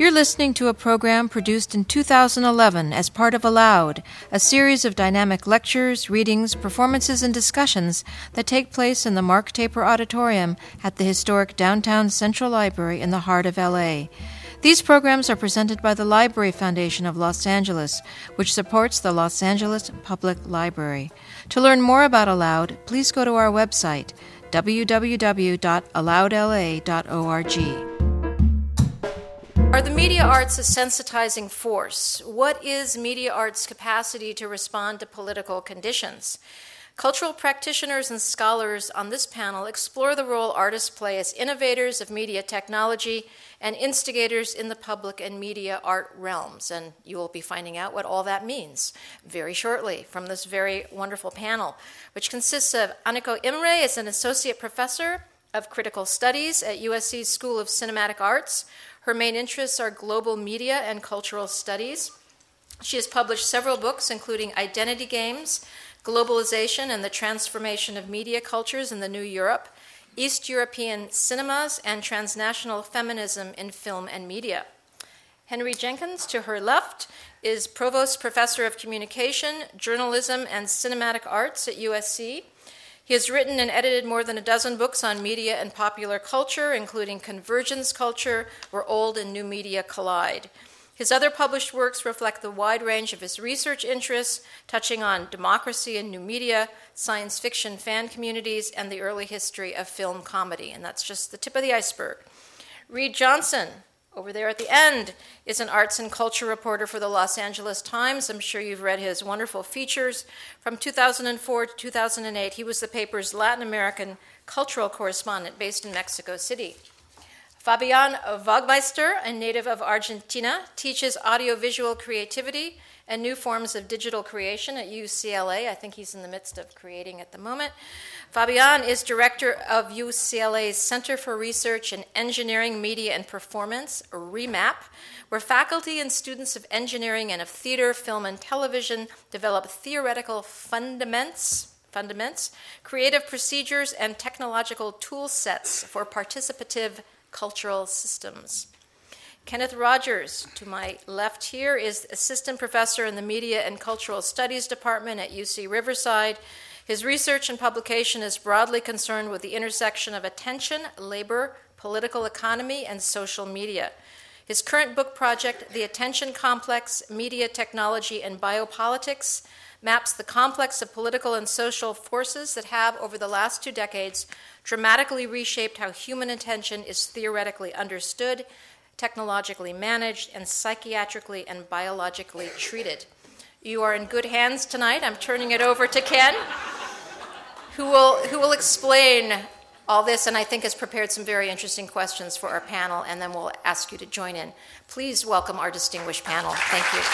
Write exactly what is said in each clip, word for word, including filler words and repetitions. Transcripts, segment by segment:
You're listening to a program produced in two thousand eleven as part of Aloud, a series of dynamic lectures, readings, performances, and discussions that take place in the Mark Taper Auditorium at the historic downtown Central Library in the heart of L A. These programs are presented by the Library Foundation of Los Angeles, which supports the Los Angeles Public Library. To learn more about Aloud, please go to our website, w w w dot aloud l a dot org. Are the media arts a sensitizing force? What is media arts' capacity to respond to political conditions? Cultural practitioners and scholars on this panel explore the role artists play as innovators of media technology and instigators in the public and media art realms. And you will be finding out what all that means very shortly from this very wonderful panel, which consists of Aniko Imre is an associate professor of critical studies at U S C's School of Cinematic Arts. Her main interests are global media and cultural studies. She has published several books, including Identity Games, Globalization and the Transformation of Media Cultures in the New Europe, East European Cinemas, and Transnational Feminism in Film and Media. Henry Jenkins, to her left, is Provost Professor of Communication, Journalism, and Cinematic Arts at U S C. He has written and edited more than a dozen books on media and popular culture, including Convergence Culture, Where Old and New Media Collide. His other published works reflect the wide range of his research interests, touching on democracy and new media, science fiction fan communities, and the early history of film comedy. And that's just the tip of the iceberg. Reed Johnson, over there at the end, is an arts and culture reporter for the Los Angeles Times. I'm sure you've read his wonderful features. From two thousand four to two thousand eight, he was the paper's Latin American cultural correspondent based in Mexico City. Fabian Wagmeister, a native of Argentina, teaches audiovisual creativity and new forms of digital creation at U C L A. I think he's in the midst of creating at the moment. Fabian is director of U C L A's Center for Research in Engineering, Media, and Performance, REMAP, where faculty and students of engineering and of theater, film, and television develop theoretical fundaments, fundaments, creative procedures, and technological tool sets for participative cultural systems. Kenneth Rogers, to my left here, is assistant professor in the Media and Cultural Studies Department at U C Riverside. His research and publication is broadly concerned with the intersection of attention, labor, political economy, and social media. His current book project, The Attention Complex, Media, Technology, and Biopolitics, maps the complex of political and social forces that have, over the last two decades, dramatically reshaped how human attention is theoretically understood, technologically managed, and psychiatrically and biologically treated. You are in good hands tonight. I'm turning it over to Ken, who will who will explain all this, and I think has prepared some very interesting questions for our panel, and then we'll ask you to join in. Please welcome our distinguished panel. Thank you.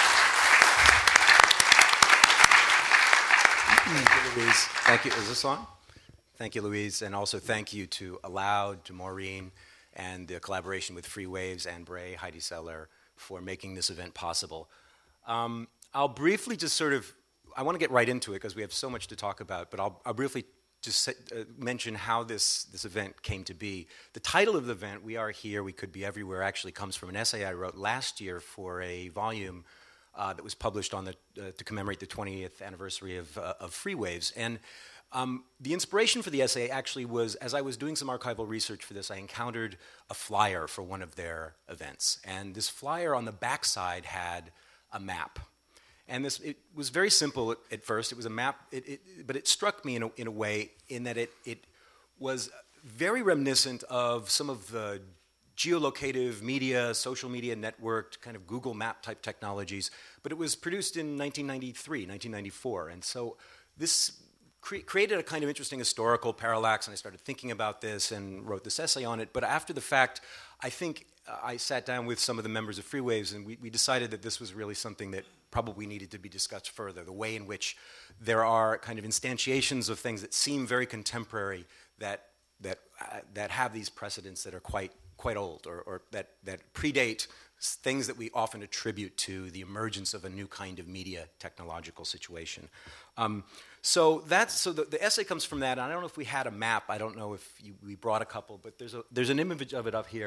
Thank you, Louise. Thank you. Is this on? Thank you, Louise, and also thank you to Aloud, to Maureen, and the collaboration with Free Waves, Anne Bray, Heidi Seller, for making this event possible. Um, I'll briefly just sort of, I want to get right into it because we have so much to talk about, but I'll, I'll briefly just say, uh, mention how this, this event came to be. The title of the event, We Are Here, We Could Be Everywhere, actually comes from an essay I wrote last year for a volume uh, that was published on the, uh, to commemorate the twentieth anniversary of, uh, of Free Waves. And um, the inspiration for the essay actually was, as I was doing some archival research for this, I encountered a flyer for one of their events. And this flyer on the backside had a map. And this, it was very simple at, at first. It was a map, it, it, but it struck me in a, in a way in that it, it was very reminiscent of some of the geolocative media, social media networked, kind of Google map type technologies. But it was produced in nineteen ninety-three, nineteen ninety-four. And so this cre- created a kind of interesting historical parallax, and I started thinking about this and wrote this essay on it. But after the fact, I think I sat down with some of the members of Free Waves, and we, we decided that this was really something that probably needed to be discussed further, the way in which there are kind of instantiations of things that seem very contemporary that that uh, that have these precedents that are quite quite old, or, or that, that predate things that we often attribute to the emergence of a new kind of media technological situation. Um, so that's so the, the essay comes from that. And I don't know if we had a map. I don't know if you, we brought a couple, but there's a there's an image of it up here.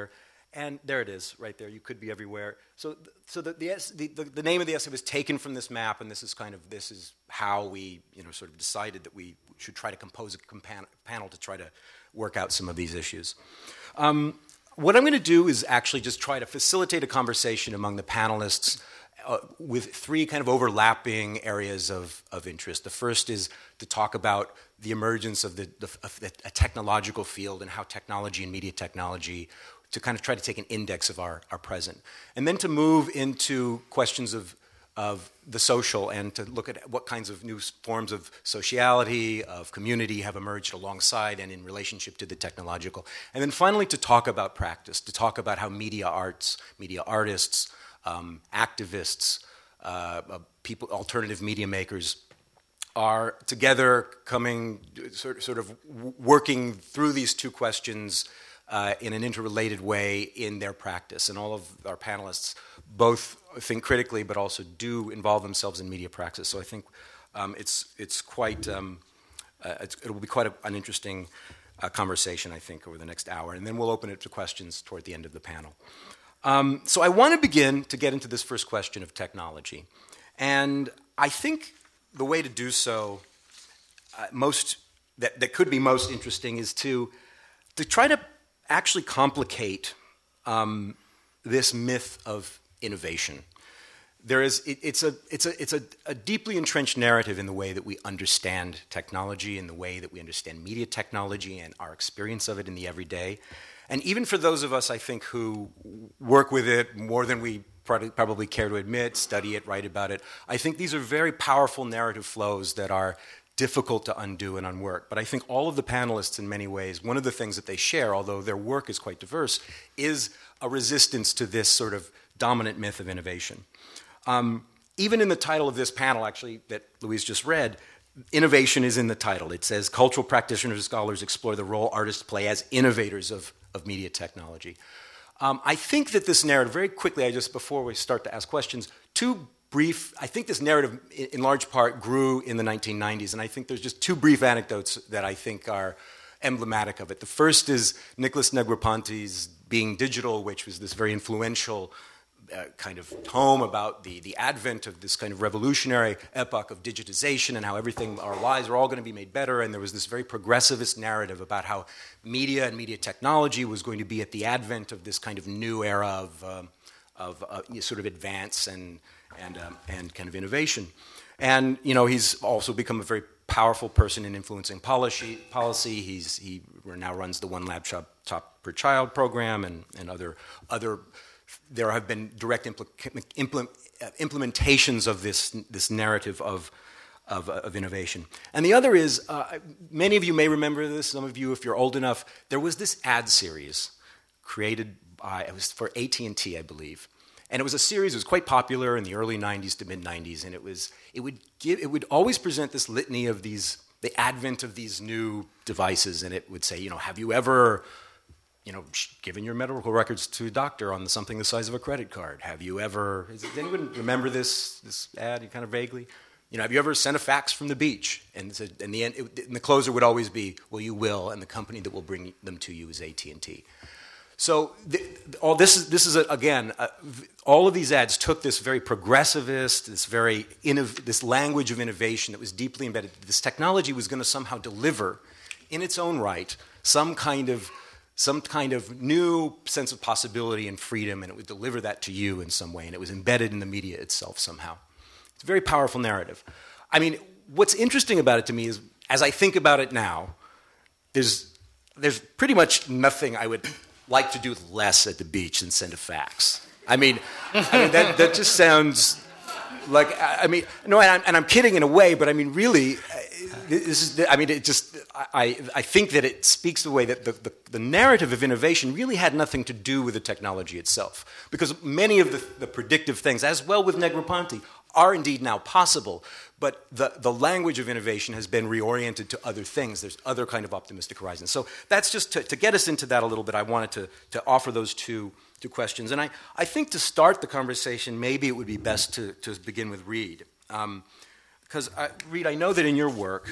And there it is, right there. You could be everywhere. So, so the, the, the, the, the name of the essay was taken from this map, and this is kind of, this is how we, you know, sort of decided that we should try to compose a compan- panel to try to work out some of these issues. Um, what I'm going to do is actually just try to facilitate a conversation among the panelists uh, with three kind of overlapping areas of, of interest. The first is to talk about the emergence of the, the of the, a technological field and how technology and media technology, to kind of try to take an index of our, our present. And then to move into questions of, of the social and to look at what kinds of new forms of sociality, of community have emerged alongside and in relationship to the technological. And then finally to talk about practice, to talk about how media arts, media artists, um, activists, uh, uh, people, alternative media makers are together coming, sort, sort of working through these two questions Uh, in an interrelated way in their practice. And all of our panelists both think critically, but also do involve themselves in media practice. So I think um, it's it's quite, um, uh, it's, it will be quite a, an interesting uh, conversation, I think, over the next hour. And then we'll open it to questions toward the end of the panel. Um, so I want to begin to get into this first question of technology. And I think the way to do so, uh, most that, that could be most interesting is to to try to actually complicate um, this myth of innovation. There is, it, it's, a, it's, a, it's a, a deeply entrenched narrative in the way that we understand technology, in the way that we understand media technology and our experience of it in the everyday. And even for those of us, I think, who work with it more than we probably care to admit, study it, write about it, I think these are very powerful narrative flows that are difficult to undo and unwork. But I think all of the panelists, in many ways, one of the things that they share, although their work is quite diverse, is a resistance to this sort of dominant myth of innovation. Um, even in the title of this panel, actually, that Louise just read, innovation is in the title. It says, cultural practitioners and scholars explore the role artists play as innovators of, of media technology. Um, I think that this narrative, very quickly, I just, before we start to ask questions, two brief, I think this narrative in large part grew in the nineteen nineties, and I think there's just two brief anecdotes that I think are emblematic of it. The first is Nicholas Negroponte's Being Digital, which was this very influential uh, kind of tome about the, the advent of this kind of revolutionary epoch of digitization and how everything, our lives are all going to be made better, and there was this very progressivist narrative about how media and media technology was going to be at the advent of this kind of new era of, um, of uh, sort of advance and And, um, and kind of innovation. And, you know, he's also become a very powerful person in influencing policy. policy. He's, he now runs the One Laptop Per Child program and, and other, other, there have been direct impl- impl- implementations of this, this narrative of, of, of innovation. And the other is, uh, many of you may remember this, some of you, if you're old enough, there was this ad series created by, it was for A T and T, I believe. And it was a series, it was quite popular in the early nineties to mid nineties, and it was it would give it would always present this litany of these, the advent of these new devices, and it would say, you know, have you ever, you know, given your medical records to a doctor on something the size of a credit card? Have you ever, does anyone remember this this ad kind of vaguely? You know, have you ever sent a fax from the beach? And in the end, it, and the closer would always be, well, you will, and the company that will bring them to you is A T and T. So the, all this is this is a, again, uh, all of these ads took this very progressivist, this very innov- this language of innovation that was deeply embedded. This technology was going to somehow deliver, in its own right, some kind of some kind of new sense of possibility and freedom, and it would deliver that to you in some way, and it was embedded in the media itself somehow. It's a very powerful narrative. I mean, what's interesting about it to me is, as I think about it now, there's there's pretty much nothing I would like to do less at the beach than send a fax. I mean, I mean that, that just sounds like, I mean, no, and I'm, and I'm kidding in a way, but I mean, really, this is, I mean, it just, I, I think that it speaks the way that the, the, the narrative of innovation really had nothing to do with the technology itself. Because many of the, the predictive things, as well with Negroponte, are indeed now possible, but the, the language of innovation has been reoriented to other things. There's other kind of optimistic horizons. So that's just to, to get us into that a little bit, I wanted to, to offer those two, two questions. And I, I think to start the conversation, maybe it would be best to, to begin with Reid. Um, because, I, Reid, I know that in your work,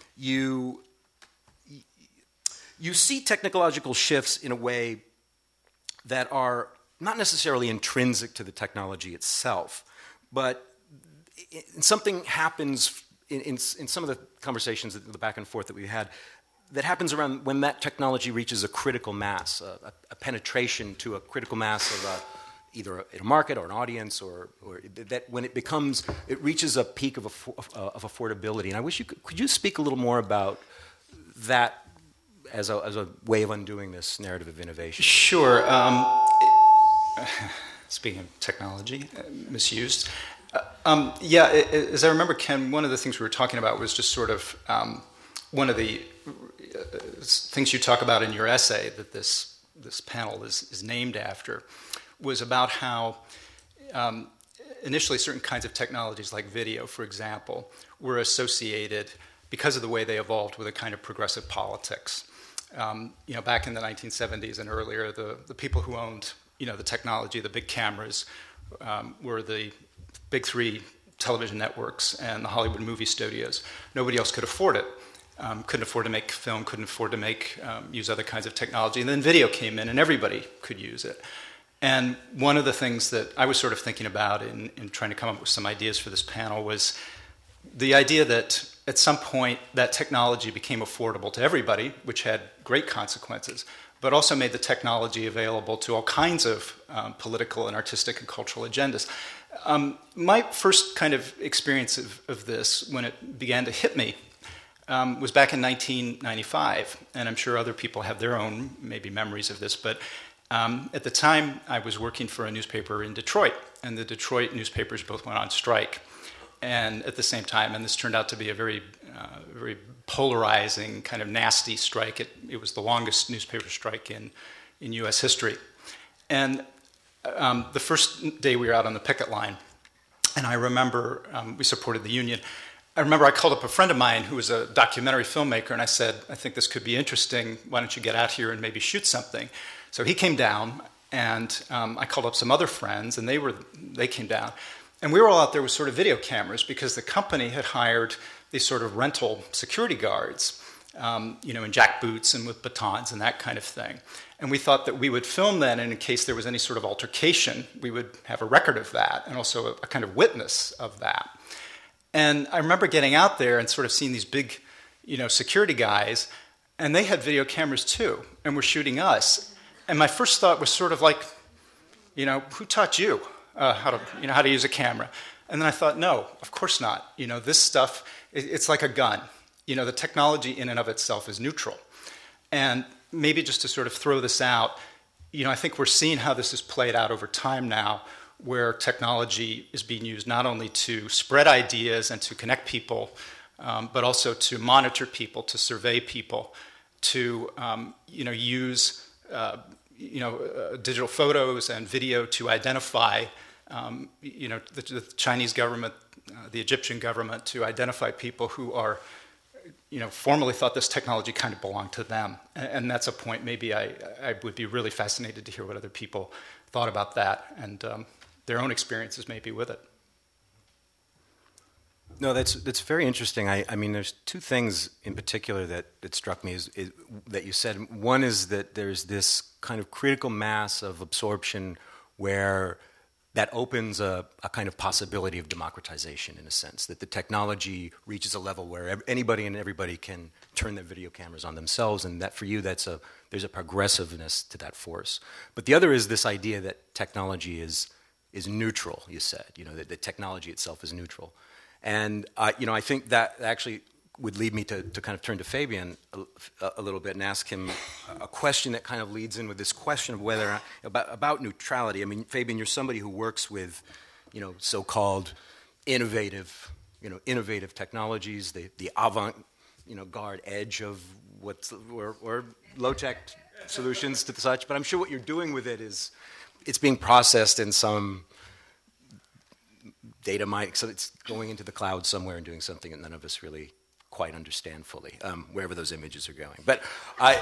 you, you see technological shifts in a way that are not necessarily intrinsic to the technology itself, but something happens in, in, in some of the conversations, the back and forth that we had, that happens around when that technology reaches a critical mass, a, a penetration to a critical mass of a, either a, a market or an audience, or, or that when it becomes, it reaches a peak of, of, of affordability. And I wish you could, could you speak a little more about that as a, as a way of undoing this narrative of innovation? Sure. Um, speaking of technology, uh, misused. Uh, um, yeah, it, it, as I remember, Ken, one of the things we were talking about was just sort of um, one of the uh, things you talk about in your essay that this this panel is, is named after was about how um, initially certain kinds of technologies like video, for example, were associated, because of the way they evolved, with a kind of progressive politics. Um, you know, back in the nineteen seventies and earlier, the, the people who owned, you know, the technology, the big cameras, um, were the big three television networks and the Hollywood movie studios. Nobody else could afford it. Um, couldn't afford to make film, couldn't afford to make um, use other kinds of technology. And then video came in and everybody could use it. And one of the things that I was sort of thinking about in, in trying to come up with some ideas for this panel was the idea that at some point that technology became affordable to everybody, which had great consequences, but also made the technology available to all kinds of um, political and artistic and cultural agendas. Um, my first kind of experience of, of this, when it began to hit me, um, was back in nineteen ninety-five, and I'm sure other people have their own maybe memories of this, but um, at the time I was working for a newspaper in Detroit, and the Detroit newspapers both went on strike. And at the same time, and this turned out to be a very, uh, very polarizing, kind of nasty strike. It, it was the longest newspaper strike in, in U S history. And um, the first day we were out on the picket line, and I remember um, we supported the union. I remember I called up a friend of mine who was a documentary filmmaker, and I said, I think this could be interesting. Why don't you get out here and maybe shoot something? So he came down, and um, I called up some other friends, and they were they came down. And we were all out there with sort of video cameras because the company had hired these sort of rental security guards, um, you know, in jackboots and with batons and that kind of thing. And we thought that we would film then, and in case there was any sort of altercation, we would have a record of that and also a, a kind of witness of that. And I remember getting out there and sort of seeing these big, you know, security guys, and they had video cameras too, and were shooting us. And my first thought was sort of like, you know, who taught you? Uh, how to, you know, how to use a camera. And then I thought, no, of course not. You know, this stuff, it, it's like a gun. You know, the technology in and of itself is neutral. And maybe just to sort of throw this out, you know, I think we're seeing how this is played out over time now, where technology is being used not only to spread ideas and to connect people, um, but also to monitor people, to survey people, to, um, you know, use uh, you know, uh, digital photos and video to identify, um, you know, the, the Chinese government, uh, the Egyptian government, to identify people who are, you know, formerly thought this technology kind of belonged to them. And, and that's a point maybe I, I would be really fascinated to hear what other people thought about that and um, their own experiences maybe with it. No, that's that's very interesting. I, I mean, there's two things in particular that, that struck me is, is, that you said. One is that there's this kind of critical mass of absorption where that opens a, a kind of possibility of democratization in a sense, that the technology reaches a level where anybody and everybody can turn their video cameras on themselves, and that for you, that's a there's a progressiveness to that force. But the other is this idea that technology is is neutral, you said, you know, that the technology itself is neutral. And, uh, you know, I think that actually would lead me to, to kind of turn to Fabian a, a little bit and ask him a question that kind of leads in with this question of whether, about, about neutrality. I mean, Fabian, you're somebody who works with, you know, so-called innovative, you know, innovative technologies, the, the avant, you know, guard edge of what's, or, or low-tech solutions to such. But I'm sure what you're doing with it is, it's being processed in some data mine, so it's going into the cloud somewhere and doing something that none of us really quite understand fully, um, wherever those images are going. But I,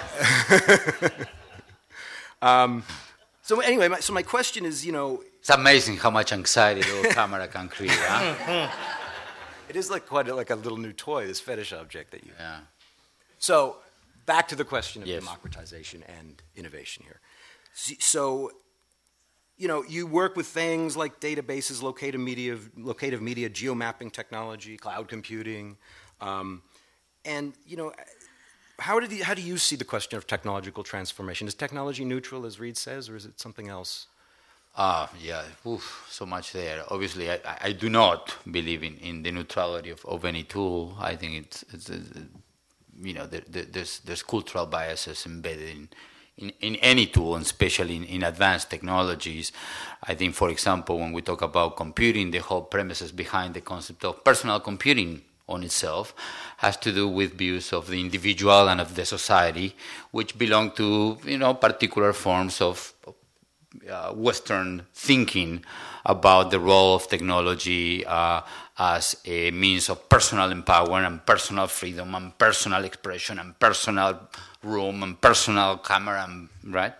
um, so anyway, my, so my question is, you know, it's amazing how much anxiety a little camera can create. Huh? It is like quite a, like a little new toy, this fetish object that you. Yeah. So back to the question of yes. democratization and innovation here. So, you know, you work with things like databases, locative media, locative media, geomapping technology, cloud computing, um, and you know, how do you, how do you see the question of technological transformation? Is technology neutral, as Reid says, or is it something else? Ah, uh, yeah, Oof, so much there. Obviously, I, I do not believe in, in the neutrality of, of any tool. I think it's, it's, it's you know, there, there, there's there's cultural biases embedded in. In, in any tool, and especially in, in advanced technologies. I think, for example, when we talk about computing, the whole premises behind the concept of personal computing on itself has to do with views of the individual and of the society, which belong to, you know, particular forms of uh, Western thinking about the role of technology uh, as a means of personal empowerment and personal freedom and personal expression and personal room and personal camera, and, right?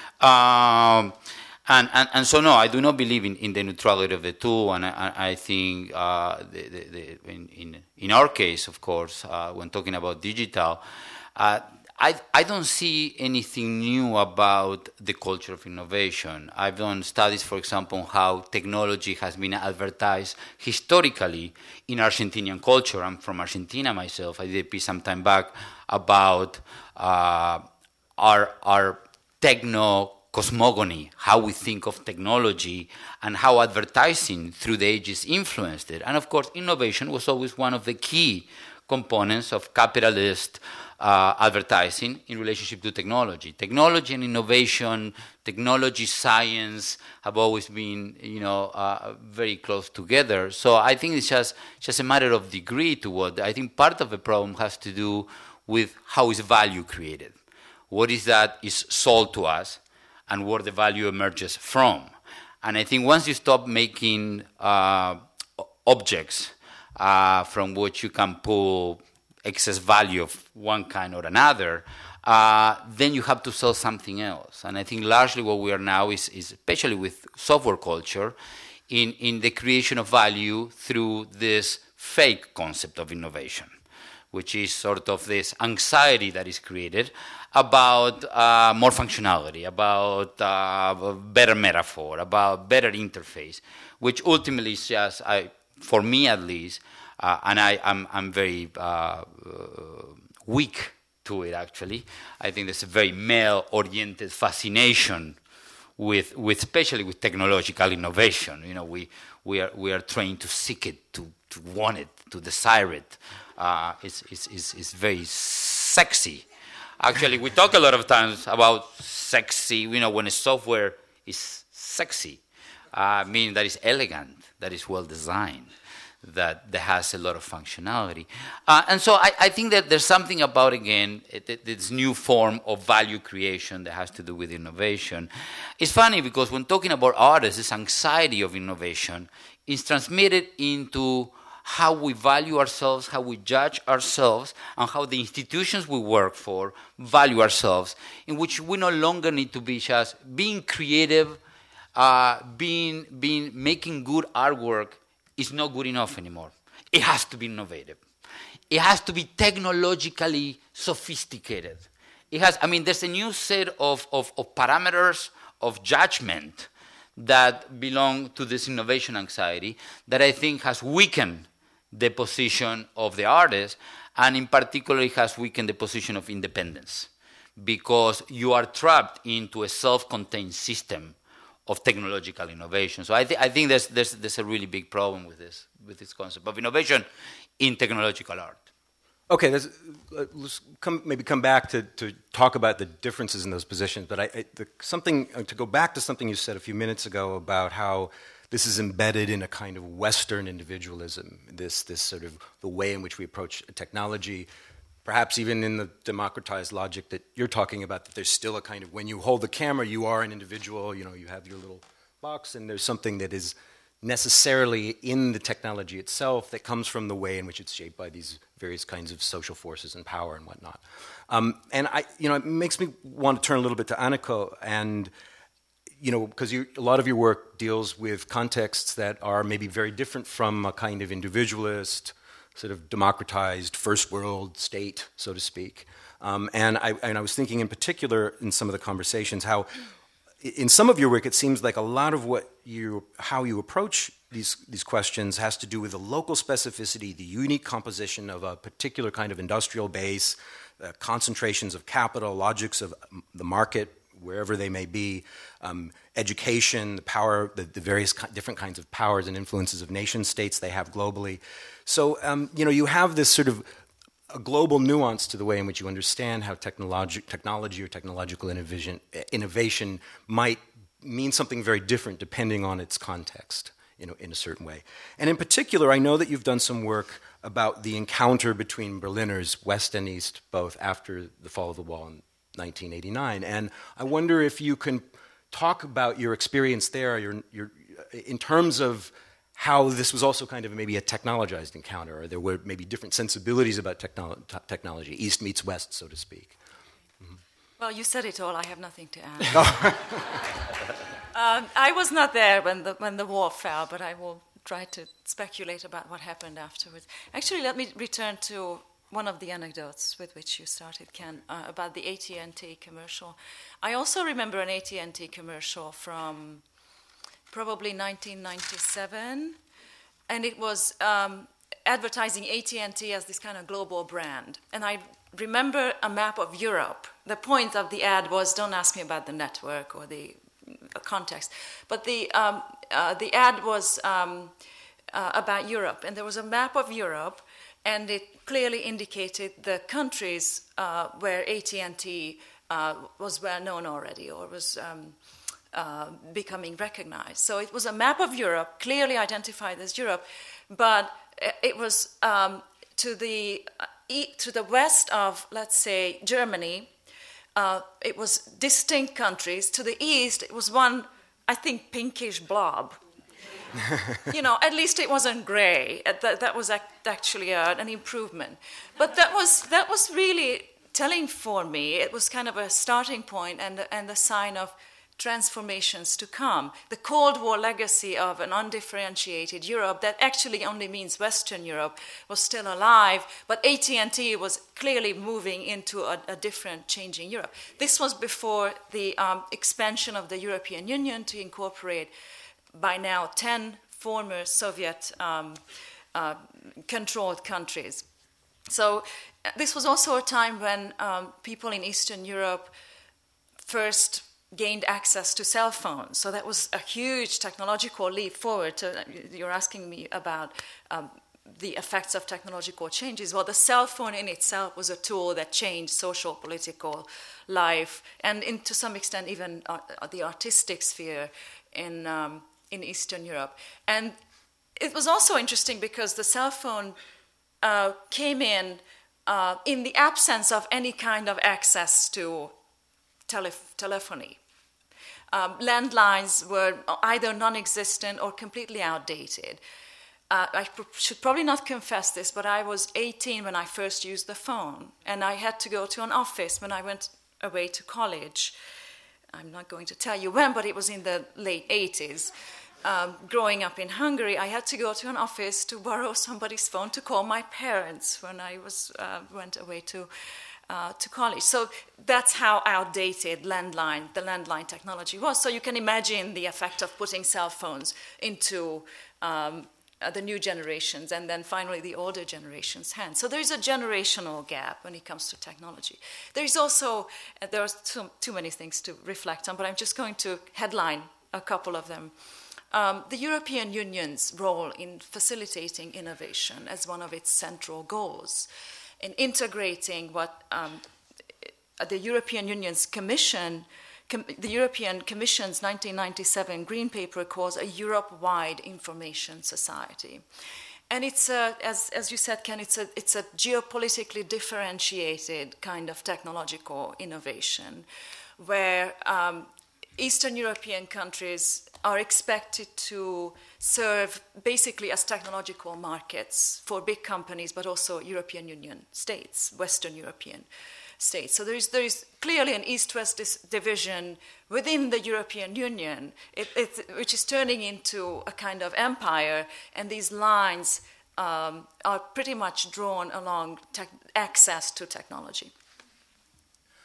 Um, and, and and so no, I do not believe in, in the neutrality of the tool, and I, I think uh, the, the, the, in, in in our case, of course, uh, when talking about digital, uh, I I don't see anything new about the culture of innovation. I've done studies, for example, on how technology has been advertised historically in Argentinian culture. I'm from Argentina myself. I did a piece some time back about uh, our our techno cosmogony, how we think of technology, and how advertising through the ages influenced it. And of course, innovation was always one of the key components of capitalist uh, advertising in relationship to technology. Technology and innovation, technology, science have always been, you know, uh, very close together. So I think it's just just a matter of degree to what. I think part of the problem has to do with how is value created. What is that is sold to us, and where the value emerges from. And I think once you stop making uh, objects uh, from which you can pull excess value of one kind or another, uh, then you have to sell something else. And I think largely what we are now is, is especially with software culture, in, in the creation of value through this fake concept of innovation, which is sort of this anxiety that is created about uh, more functionality, about uh, better metaphor, about better interface, which ultimately is just, I, for me at least, uh, and I, I'm, I'm very uh, uh, weak to it actually. I think there's a very male-oriented fascination with, with, especially with technological innovation. You know, we we are we are trained to seek it, to to want it, to desire it. Uh, it's, it's it's it's very sexy. Actually, we talk a lot of times about sexy, you know, when a software is sexy, uh, meaning that it's elegant, that is well designed, that, that has a lot of functionality. Uh, and so I, I think that there's something about, again, it, this new form of value creation that has to do with innovation. It's funny because when talking about artists, this anxiety of innovation is transmitted into how we value ourselves, how we judge ourselves, and how the institutions we work for value ourselves, in which we no longer need to be just being creative, uh, being, being, making good artwork is not good enough anymore. It has to be innovative. It has to be technologically sophisticated. It has, I mean, there's a new set of, of, of parameters of judgment that belong to this innovation anxiety that I think has weakened the position of the artist, and in particular it has weakened the position of independence, because you are trapped into a self-contained system of technological innovation. So I, th- I think there's, there's, there's a really big problem with this, with this concept of innovation in technological art. Okay, let's, let's come, maybe come back to, to talk about the differences in those positions, but I, I, the, something, uh, to go back to something you said a few minutes ago about how this is embedded in a kind of Western individualism, this, this sort of the way in which we approach technology, perhaps even in the democratized logic that you're talking about, that there's still a kind of, when you hold the camera, you are an individual, you know, you have your little box, and there's something that is necessarily in the technology itself that comes from the way in which it's shaped by these various kinds of social forces and power and whatnot. Um, and I, you know, it makes me want to turn a little bit to Aniko, and you know, because a lot of your work deals with contexts that are maybe very different from a kind of individualist, sort of democratized first world state, so to speak. Um, and, I, and I was thinking in particular in some of the conversations how in some of your work, it seems like a lot of what you, how you approach these these questions has to do with the local specificity, the unique composition of a particular kind of industrial base, uh, concentrations of capital, logics of the market, wherever they may be, um, education, the power, the, the various ki- different kinds of powers and influences of nation states they have globally. So, um, you know, you have this sort of a global nuance to the way in which you understand how technology, technology or technological innovation, innovation might mean something very different depending on its context, you know, in a certain way. And in particular, I know that you've done some work about the encounter between Berliners, West and East, both after the fall of the wall in nineteen eighty-nine. And I wonder if you can talk about your experience there, your, your, in terms of how this was also kind of maybe a technologized encounter, or there were maybe different sensibilities about technolo- t- technology, East meets West, so to speak. Mm-hmm. Well, you said it all. I have nothing to add. um, I was not there when the when the wall fell, but I will try to speculate about what happened afterwards. Actually, let me return to one of the anecdotes with which you started, Ken, uh, about the A T and T commercial. I also remember an A T and T commercial from probably nineteen ninety-seven, and it was um, advertising A T and T as this kind of global brand. And I remember a map of Europe. The point of the ad was, don't ask me about the network or the context, but the um, uh, the ad was um, uh, about Europe, and there was a map of Europe, and it clearly indicated the countries uh, where A T and T uh, was well known already, or was um, uh, becoming recognized. So it was a map of Europe, clearly identified as Europe, but it was um, to the uh, e- to the west of, let's say, Germany. Uh, it was distinct countries. To the east, it was one, I think, pinkish blob. You know, at least it wasn't gray. That, that was actually a, an improvement. But that was that was really telling for me. It was kind of a starting point and and the sign of transformations to come. The Cold War legacy of an undifferentiated Europe that actually only means Western Europe was still alive, but A T and T was clearly moving into a, a different, changing Europe. This was before the um, expansion of the European Union to incorporate by now ten former Soviet um, uh, controlled countries. So uh, this was also a time when um, people in Eastern Europe first gained access to cell phones. So that was a huge technological leap forward. To, you're asking me about um, the effects of technological changes. Well, the cell phone in itself was a tool that changed social, political life, and in, to some extent even uh, the artistic sphere in um, in Eastern Europe. And it was also interesting because the cell phone uh, came in uh, in the absence of any kind of access to tele- telephony. Um, landlines were either non-existent or completely outdated. Uh, I pr- should probably not confess this, but I was eighteen when I first used the phone, and I had to go to an office when I went away to college. I'm not going to tell you when, but it was in the late eighties. Um, growing up in Hungary, I had to go to an office to borrow somebody's phone to call my parents when I was uh, went away to uh, to college. So that's how outdated landline, the landline technology was. So you can imagine the effect of putting cell phones into um, uh, the new generations and then finally the older generations' hands. So there's a generational gap when it comes to technology. There's also, uh, there are too, too many things to reflect on, but I'm just going to headline a couple of them. Um, the European Union's role in facilitating innovation as one of its central goals, in integrating what um, the European Union's Commission, com- the European Commission's nineteen ninety-seven Green Paper calls a Europe-wide information society. And it's a, as as you said, Ken, it's a it's a geopolitically differentiated kind of technological innovation, where um, Eastern European countries are expected to serve basically as technological markets for big companies, but also European Union states, Western European states. So there is there is clearly an East-West dis- division within the European Union, it, it, which is turning into a kind of empire, and these lines um, are pretty much drawn along tech- access to technology.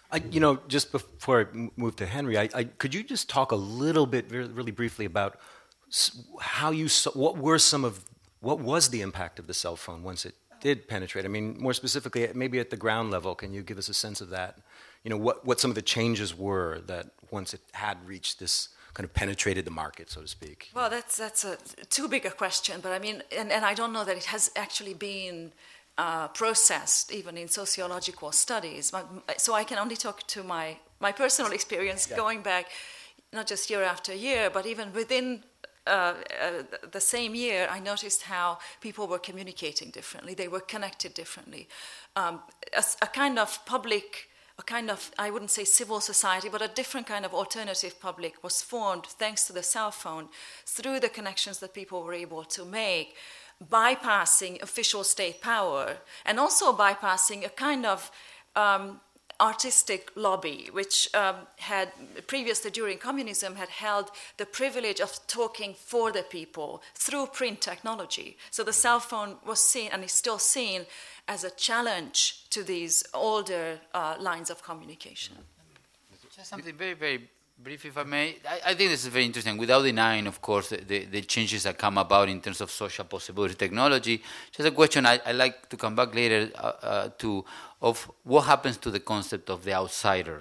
I, you know, just before I m- move to Henry, I, I, could you just talk a little bit, really, really briefly, about s- how you saw, what were some of, what was the impact of the cell phone once it did penetrate? I mean, more specifically, maybe at the ground level, can you give us a sense of that? You know, what, what some of the changes were that once it had reached this, kind of penetrated the market, so to speak? Well, that's that's a too big a question, but I mean, and, and I don't know that it has actually been uh, processed even in sociological studies. So I can only talk to my, my personal experience yeah. going back, not just year after year, but even within uh, uh, the same year, I noticed how people were communicating differently. They were connected differently. Um, a, a kind of public... a kind of, I wouldn't say civil society, but a different kind of alternative public was formed thanks to the cell phone through the connections that people were able to make, bypassing official state power and also bypassing a kind of um, artistic lobby, which um, had previously during communism had held the privilege of talking for the people through print technology. So the cell phone was seen and is still seen as a challenge to these older uh, lines of communication. Just something very, very brief, if I may. I, I think this is very interesting. Without denying, of course, the, the, the changes that come about in terms of social possibility technology. Just a question I, I like to come back later uh, uh, to of what happens to the concept of the outsider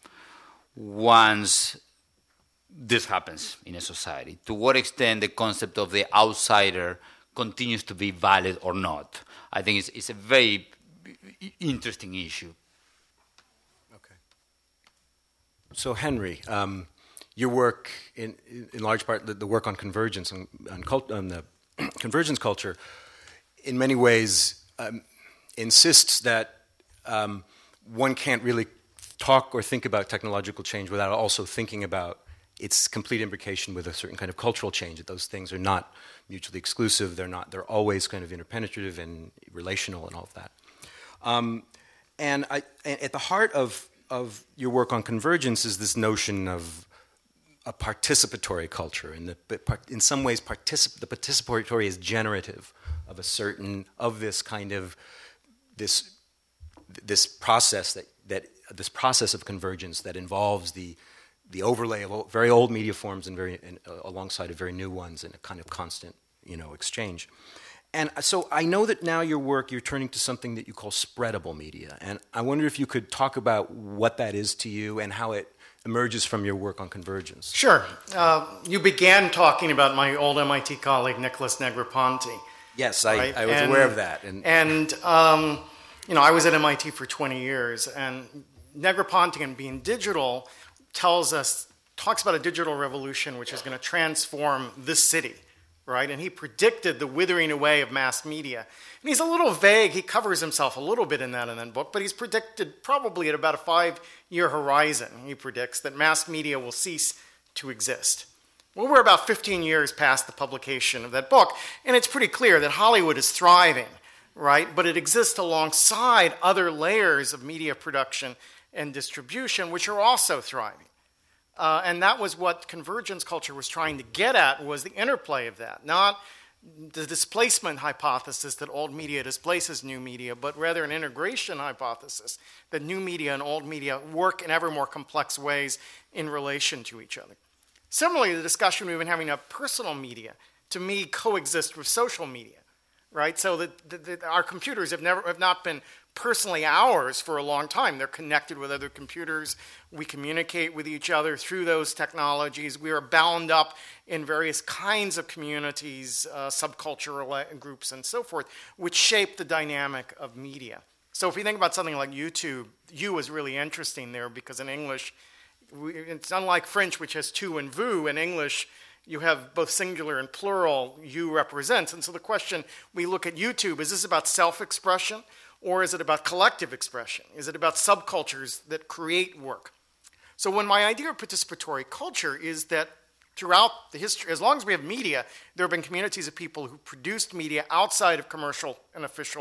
once this happens in a society. To what extent the concept of the outsider continues to be valid or not. I think it's, it's a very interesting issue. Okay. So Henry, um, your work, in, in large part, the, the work on convergence, on, on, cult, on the convergence culture, in many ways um, insists that um, one can't really talk or think about technological change without also thinking about its complete imbrication with a certain kind of cultural change, that those things are not mutually exclusive, they're not, they're always kind of interpenetrative and relational and all of that. Um, and, I, and at the heart of, of your work on convergence is this notion of a participatory culture. And the, in some ways, particip- the participatory is generative of a certain, of this kind of, this, this process that, that, this process of convergence that involves the the overlay of very old media forms and very and, uh, alongside of very new ones in a kind of constant, you know, exchange. And so I know that now your work, you're turning to something that you call spreadable media. And I wonder if you could talk about what that is to you and how it emerges from your work on convergence. Sure. Uh, you began talking about my old M I T colleague, Nicholas Negroponte. Yes, I, right? I was and, aware of that. And, and um, you know, I was at M I T for twenty years, and Negroponte and Being Digital tells us, talks about a digital revolution which is going to transform this city, right? And he predicted the withering away of mass media. And he's a little vague. He covers himself a little bit in that in that book, but he's predicted probably at about a five-year horizon, he predicts that mass media will cease to exist. Well, we're about fifteen years past the publication of that book, and it's pretty clear that Hollywood is thriving, right? But it exists alongside other layers of media production and distribution, which are also thriving. Uh, and that was what convergence culture was trying to get at, was the interplay of that. Not the displacement hypothesis that old media displaces new media, but rather an integration hypothesis that new media and old media work in ever more complex ways in relation to each other. Similarly, the discussion we've been having of personal media, to me, coexist with social media, right? So that, that, that our computers have never have not been personally ours for a long time. They're connected with other computers. We communicate with each other through those technologies. We are bound up in various kinds of communities, uh, subcultural groups, and so forth, which shape the dynamic of media. So if you think about something like YouTube, you is really interesting there because in English, we, it's unlike French, which has tu and vous. In English, you have both singular and plural, you represents. And so the question, we look at YouTube, is this about self-expression? Or is it about collective expression? Is it about subcultures that create work? So when my idea of participatory culture is that throughout the history, as long as we have media, there have been communities of people who produced media outside of commercial and official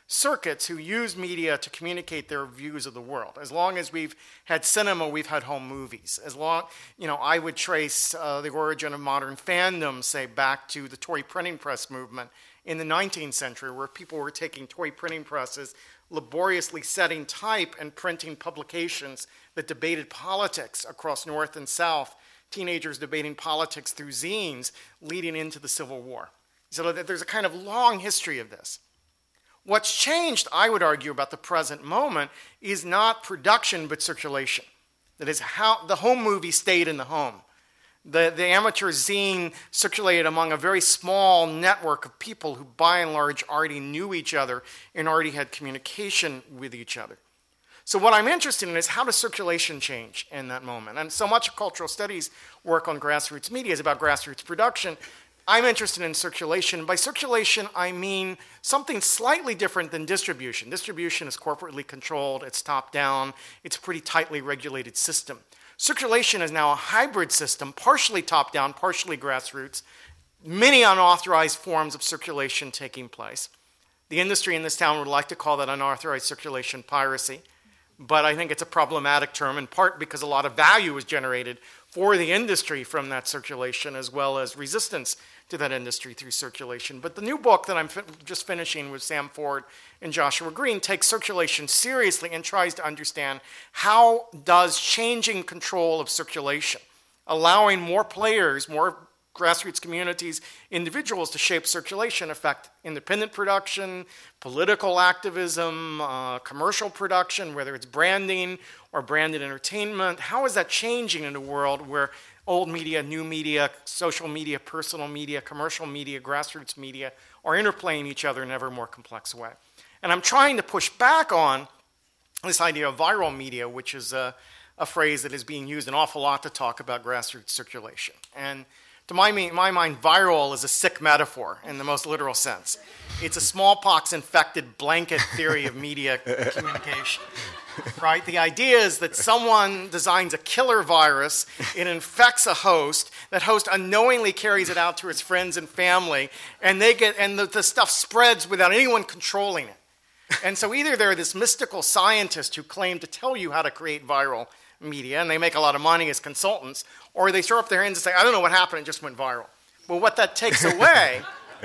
circuits who use media to communicate their views of the world. As long as we've had cinema, we've had home movies. As long, you know, I would trace uh, the origin of modern fandom, say, back to the toy printing press movement in the nineteenth century, where people were taking toy printing presses, laboriously setting type and printing publications that debated politics across North and South, teenagers debating politics through zines leading into the Civil War. So that there's a kind of long history of this. What's changed, I would argue, about the present moment is not production but circulation. That is, how the home movie stayed in the home. The, the amateur zine circulated among a very small network of people who, by and large, already knew each other and already had communication with each other. So what I'm interested in is how does circulation change in that moment? And so much of cultural studies work on grassroots media is about grassroots production. I'm interested in circulation. By circulation, I mean something slightly different than distribution. Distribution is corporately controlled, it's top-down, it's a pretty tightly regulated system. Circulation is now a hybrid system, partially top-down, partially grassroots, many unauthorized forms of circulation taking place. The industry in this town would like to call that unauthorized circulation piracy, but I think it's a problematic term, in part because a lot of value is generated for the industry from that circulation, as well as resistance to that industry through circulation. But the new book that I'm fi- just finishing with Sam Ford and Joshua Green takes circulation seriously and tries to understand how does changing control of circulation, allowing more players, more grassroots communities, individuals to shape circulation, affect independent production, political activism, uh, commercial production, whether it's branding or branded entertainment. How is that changing in a world where old media, new media, social media, personal media, commercial media, grassroots media are interplaying each other in an ever more complex way? And I'm trying to push back on this idea of viral media, which is a, a phrase that is being used an awful lot to talk about grassroots circulation. And to my, my mind, viral is a sick metaphor in the most literal sense. It's a smallpox-infected blanket theory of media communication, right? The idea is that someone designs a killer virus, it infects a host, that host unknowingly carries it out to his friends and family, and they get and the, the stuff spreads without anyone controlling it. And so either they're this mystical scientist who claim to tell you how to create viral media, and they make a lot of money as consultants, or they throw up their hands and say, I don't know what happened, it just went viral. Well, what that takes away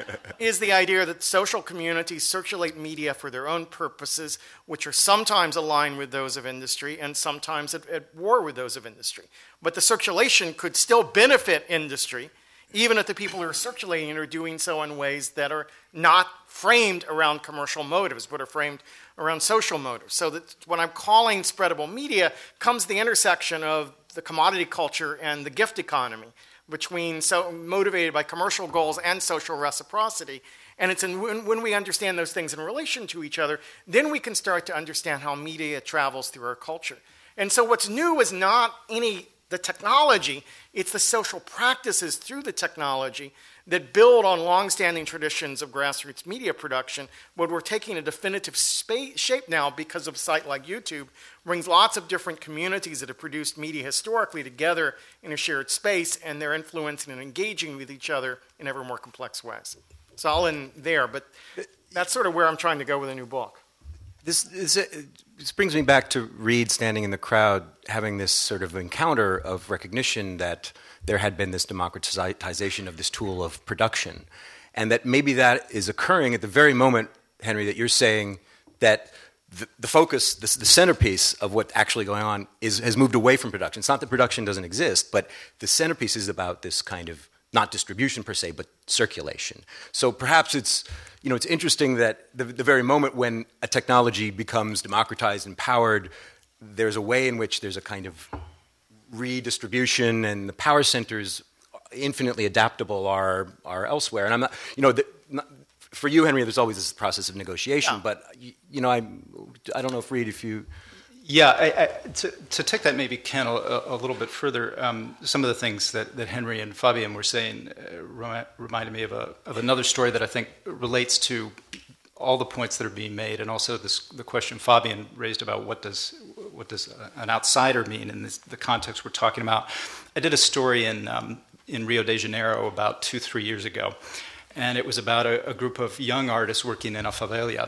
is the idea that social communities circulate media for their own purposes, which are sometimes aligned with those of industry and sometimes at, at war with those of industry. But the circulation could still benefit industry, even if the people who are circulating it are doing so in ways that are not framed around commercial motives, but are framed around social motives. So that when I'm calling spreadable media comes the intersection of the commodity culture and the gift economy, between so motivated by commercial goals and social reciprocity. And it's in, when, when we understand those things in relation to each other, then we can start to understand how media travels through our culture. And so what's new is not any the technology, it's the social practices through the technology that build on long-standing traditions of grassroots media production, but we're taking a definitive spa- shape now because of a site like YouTube, brings lots of different communities that have produced media historically together in a shared space, and they're influencing and engaging with each other in ever more complex ways. So I'll end there, but that's sort of where I'm trying to go with a new book. This, is a, this brings me back to Reed standing in the crowd, having this sort of encounter of recognition that there had been this democratization of this tool of production, and that maybe that is occurring at the very moment, Henry, that you're saying that the, the focus, the, the centerpiece of what's actually going on is, has moved away from production. It's not that production doesn't exist, but the centerpiece is about this kind of, not distribution per se, but circulation. So perhaps it's, you know, it's interesting that the, the very moment when a technology becomes democratized and powered, there's a way in which there's a kind of redistribution, and the power centers, infinitely adaptable, are are elsewhere. And I'm not, you know, the, not, for you, Henry, there's always this process of negotiation. Yeah. But you, you know, I I don't know if Reed, if you. Yeah, I, I, to, to take that maybe, Ken, a, a little bit further, um, some of the things that, that Henry and Fabian were saying uh, remi- reminded me of, a, of another story that I think relates to all the points that are being made, and also this, the question Fabian raised about what does what does an outsider mean in this, the context we're talking about. I did a story in um, in Rio de Janeiro about two, three years ago, and it was about a, a group of young artists working in a favela.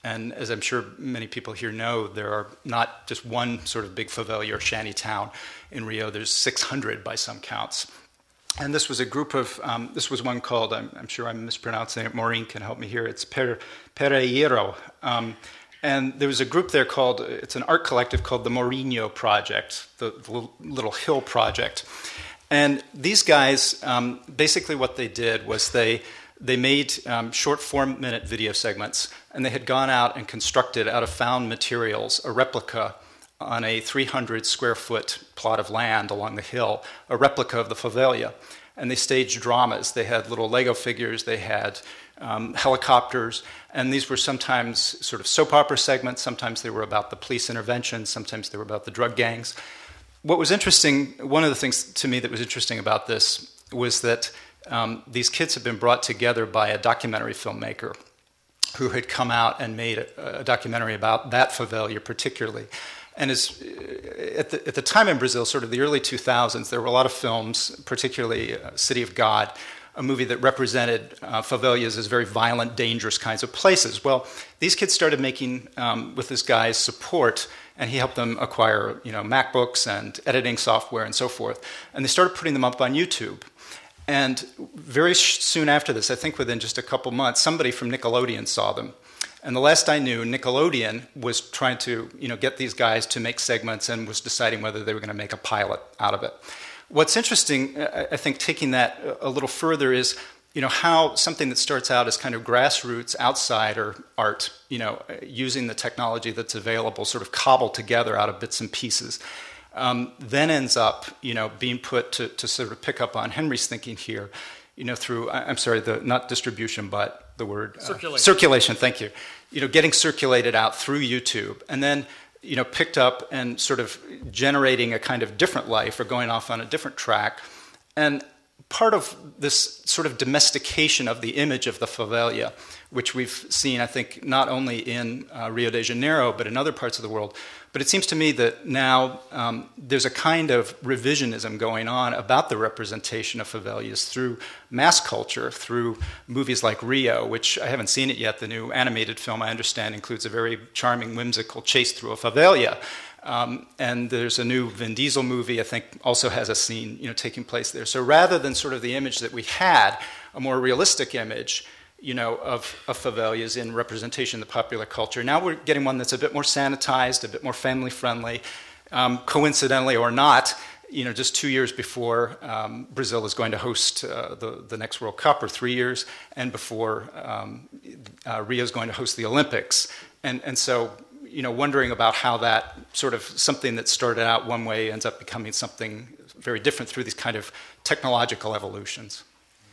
And as I'm sure many people here know, there are not just one sort of big favela or shanty town in Rio. There's six hundred by some counts. And this was a group of, um, this was one called, I'm, I'm sure I'm mispronouncing it, Maureen can help me here, it's per, Pereiro. Um, and there was a group there called, it's an art collective called the Mourinho Project, the, the Little Hill Project. And these guys, um, basically what they did was they they made um, short four-minute video segments, and they had gone out and constructed out of found materials a replica on a three hundred square foot plot of land along the hill, a replica of the favela. And they staged dramas. They had little Lego figures, they had um, helicopters, and these were sometimes sort of soap opera segments, sometimes they were about the police intervention, sometimes they were about the drug gangs. What was interesting, one of the things to me that was interesting about this was that um, these kids had been brought together by a documentary filmmaker who had come out and made a, a documentary about that favela particularly. And as, at, the, at the time in Brazil, sort of the early two thousands, there were a lot of films, particularly uh, City of God, a movie that represented uh, favelas as very violent, dangerous kinds of places. Well, these kids started making, um, with this guy's support, and he helped them acquire, you know, MacBooks and editing software and so forth. And they started putting them up on YouTube. And very sh- soon after this, I think within just a couple months, somebody from Nickelodeon saw them. And the last I knew, Nickelodeon was trying to, you know, get these guys to make segments and was deciding whether they were going to make a pilot out of it. What's interesting, I think, taking that a little further is, you know, how something that starts out as kind of grassroots outsider art, you know, using the technology that's available, sort of cobbled together out of bits and pieces, um, then ends up, you know, being put to, to sort of pick up on Henry's thinking here, you know, through, I'm sorry, the not distribution, but the word... Uh, circulation. Circulation, thank you. You know, getting circulated out through YouTube, and then, you know, picked up and sort of generating a kind of different life or going off on a different track. And part of this sort of domestication of the image of the favela, which we've seen, I think, not only in uh, Rio de Janeiro, but in other parts of the world. But it seems to me that now um, there's a kind of revisionism going on about the representation of favelas through mass culture, through movies like Rio, which I haven't seen it yet. The new animated film, I understand, includes a very charming, whimsical chase through a favela. Um, and there's a new Vin Diesel movie, I think, also has a scene, you know, taking place there. So rather than sort of the image that we had, a more realistic image, you know, of, of favelas in representation in the popular culture, now we're getting one that's a bit more sanitized, a bit more family-friendly. Um, coincidentally or not, you know, just two years before um, Brazil is going to host uh, the, the next World Cup, or three years, and before um, uh, Rio is going to host the Olympics. And, and so, you know, wondering about how that sort of something that started out one way ends up becoming something very different through these kind of technological evolutions.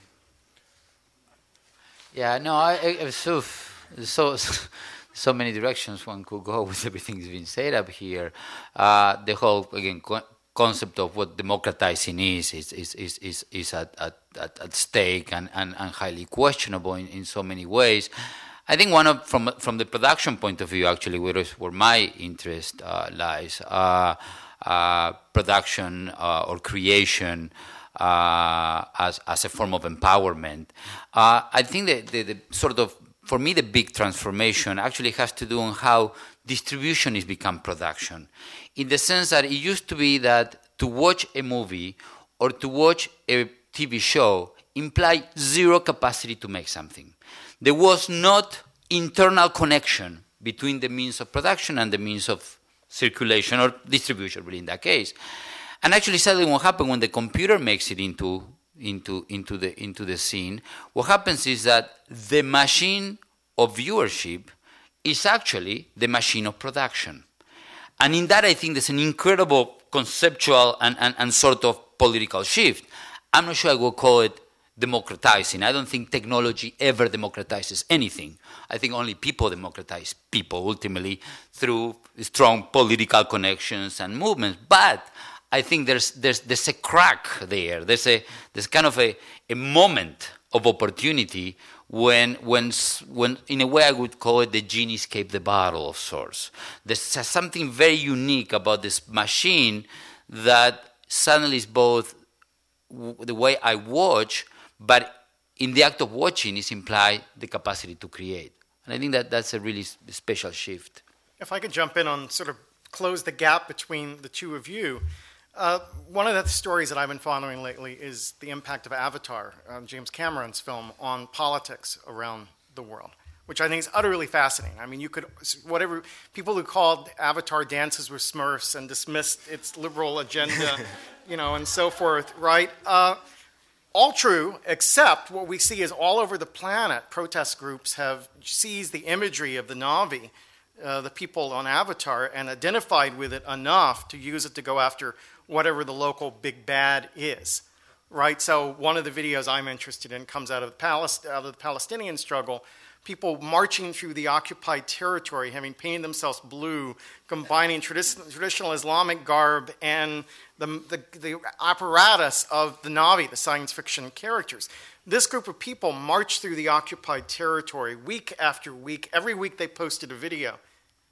Yeah, no, I, I so so so many directions one could go with everything that's been said up here. Uh, the whole again co- concept of what democratizing is is is is is, is at, at, at stake and, and, and highly questionable in, in so many ways. I think one of from from the production point of view, actually, where is where my interest uh, lies, uh, uh, production uh, or creation. Uh, as as a form of empowerment. Uh, I think that the, the sort of, for me, the big transformation actually has to do on how distribution is become production. In the sense that it used to be that to watch a movie or to watch a T V show implied zero capacity to make something. There was not internal connection between the means of production and the means of circulation or distribution, really, in that case. And actually, sadly, what happens when the computer makes it into into into the into the scene, what happens is that the machine of viewership is actually the machine of production. And in that, I think there's an incredible conceptual and, and, and sort of political shift. I'm not sure I would call it democratizing. I don't think technology ever democratizes anything. I think only people democratize people, ultimately, through strong political connections and movements. But I think there's there's there's a crack there. There's a there's kind of a, a moment of opportunity when when when in a way I would call it the genie escaped the bottle of sorts. There's something very unique about this machine that suddenly is both the way I watch, but in the act of watching is implied the capacity to create. And I think that that's a really special shift. If I could jump in on sort of close the gap between the two of you, uh, one of the stories that I've been following lately is the impact of Avatar, uh, James Cameron's film, on politics around the world, which I think is utterly fascinating. I mean, you could, whatever, people who called Avatar Dances with Smurfs and dismissed its liberal agenda, you know, and so forth, right? Uh, all true, except what we see is all over the planet, protest groups have seized the imagery of the Na'vi, uh, the people on Avatar, and identified with it enough to use it to go after whatever the local big bad is, right? So one of the videos I'm interested in comes out of the, Palest- out of the Palestinian struggle, people marching through the occupied territory, having painted themselves blue, combining tradi- traditional Islamic garb and the, the, the apparatus of the Na'vi, the science fiction characters. This group of people marched through the occupied territory week after week. Every week they posted a video.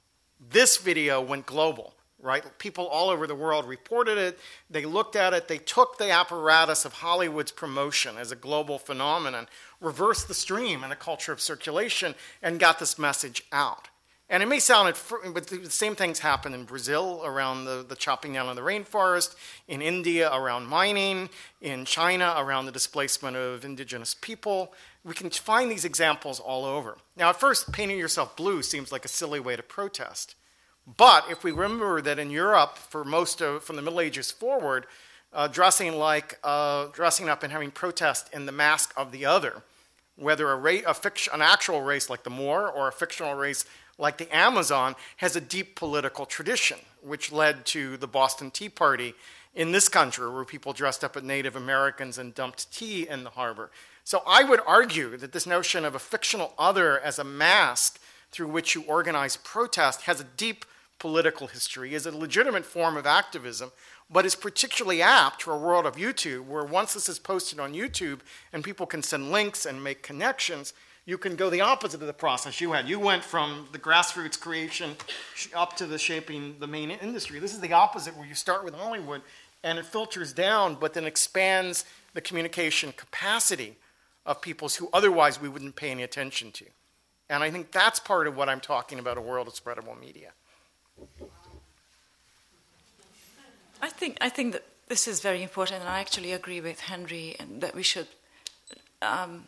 This video went global, right? People all over the world reported it. They looked at it. They took the apparatus of Hollywood's promotion as a global phenomenon, reversed the stream and the culture of circulation, and got this message out. And it may sound, but the same things happen in Brazil around the, the chopping down of the rainforest, in India around mining, in China around the displacement of indigenous people. We can find these examples all over. Now, at first, painting yourself blue seems like a silly way to protest. But if we remember that in Europe, for most of, from the Middle Ages forward, uh, dressing like, uh, dressing up and having protest in the mask of the other, whether a, ra- a fiction, an actual race like the Moor or a fictional race like the Amazon, has a deep political tradition, which led to the Boston Tea Party in this country, where people dressed up as Native Americans and dumped tea in the harbor. So I would argue that this notion of a fictional other as a mask through which you organize protest has a deep political history, is a legitimate form of activism, but is particularly apt to a world of YouTube, where once this is posted on YouTube and people can send links and make connections, you can go the opposite of the process you had. You went from the grassroots creation up to the shaping the main industry. This is the opposite, where you start with Hollywood and it filters down, but then expands the communication capacity of peoples who otherwise we wouldn't pay any attention to. And I think that's part of what I'm talking about, a world of spreadable media. I think I think that this is very important, and I actually agree with Henry, and that we should um,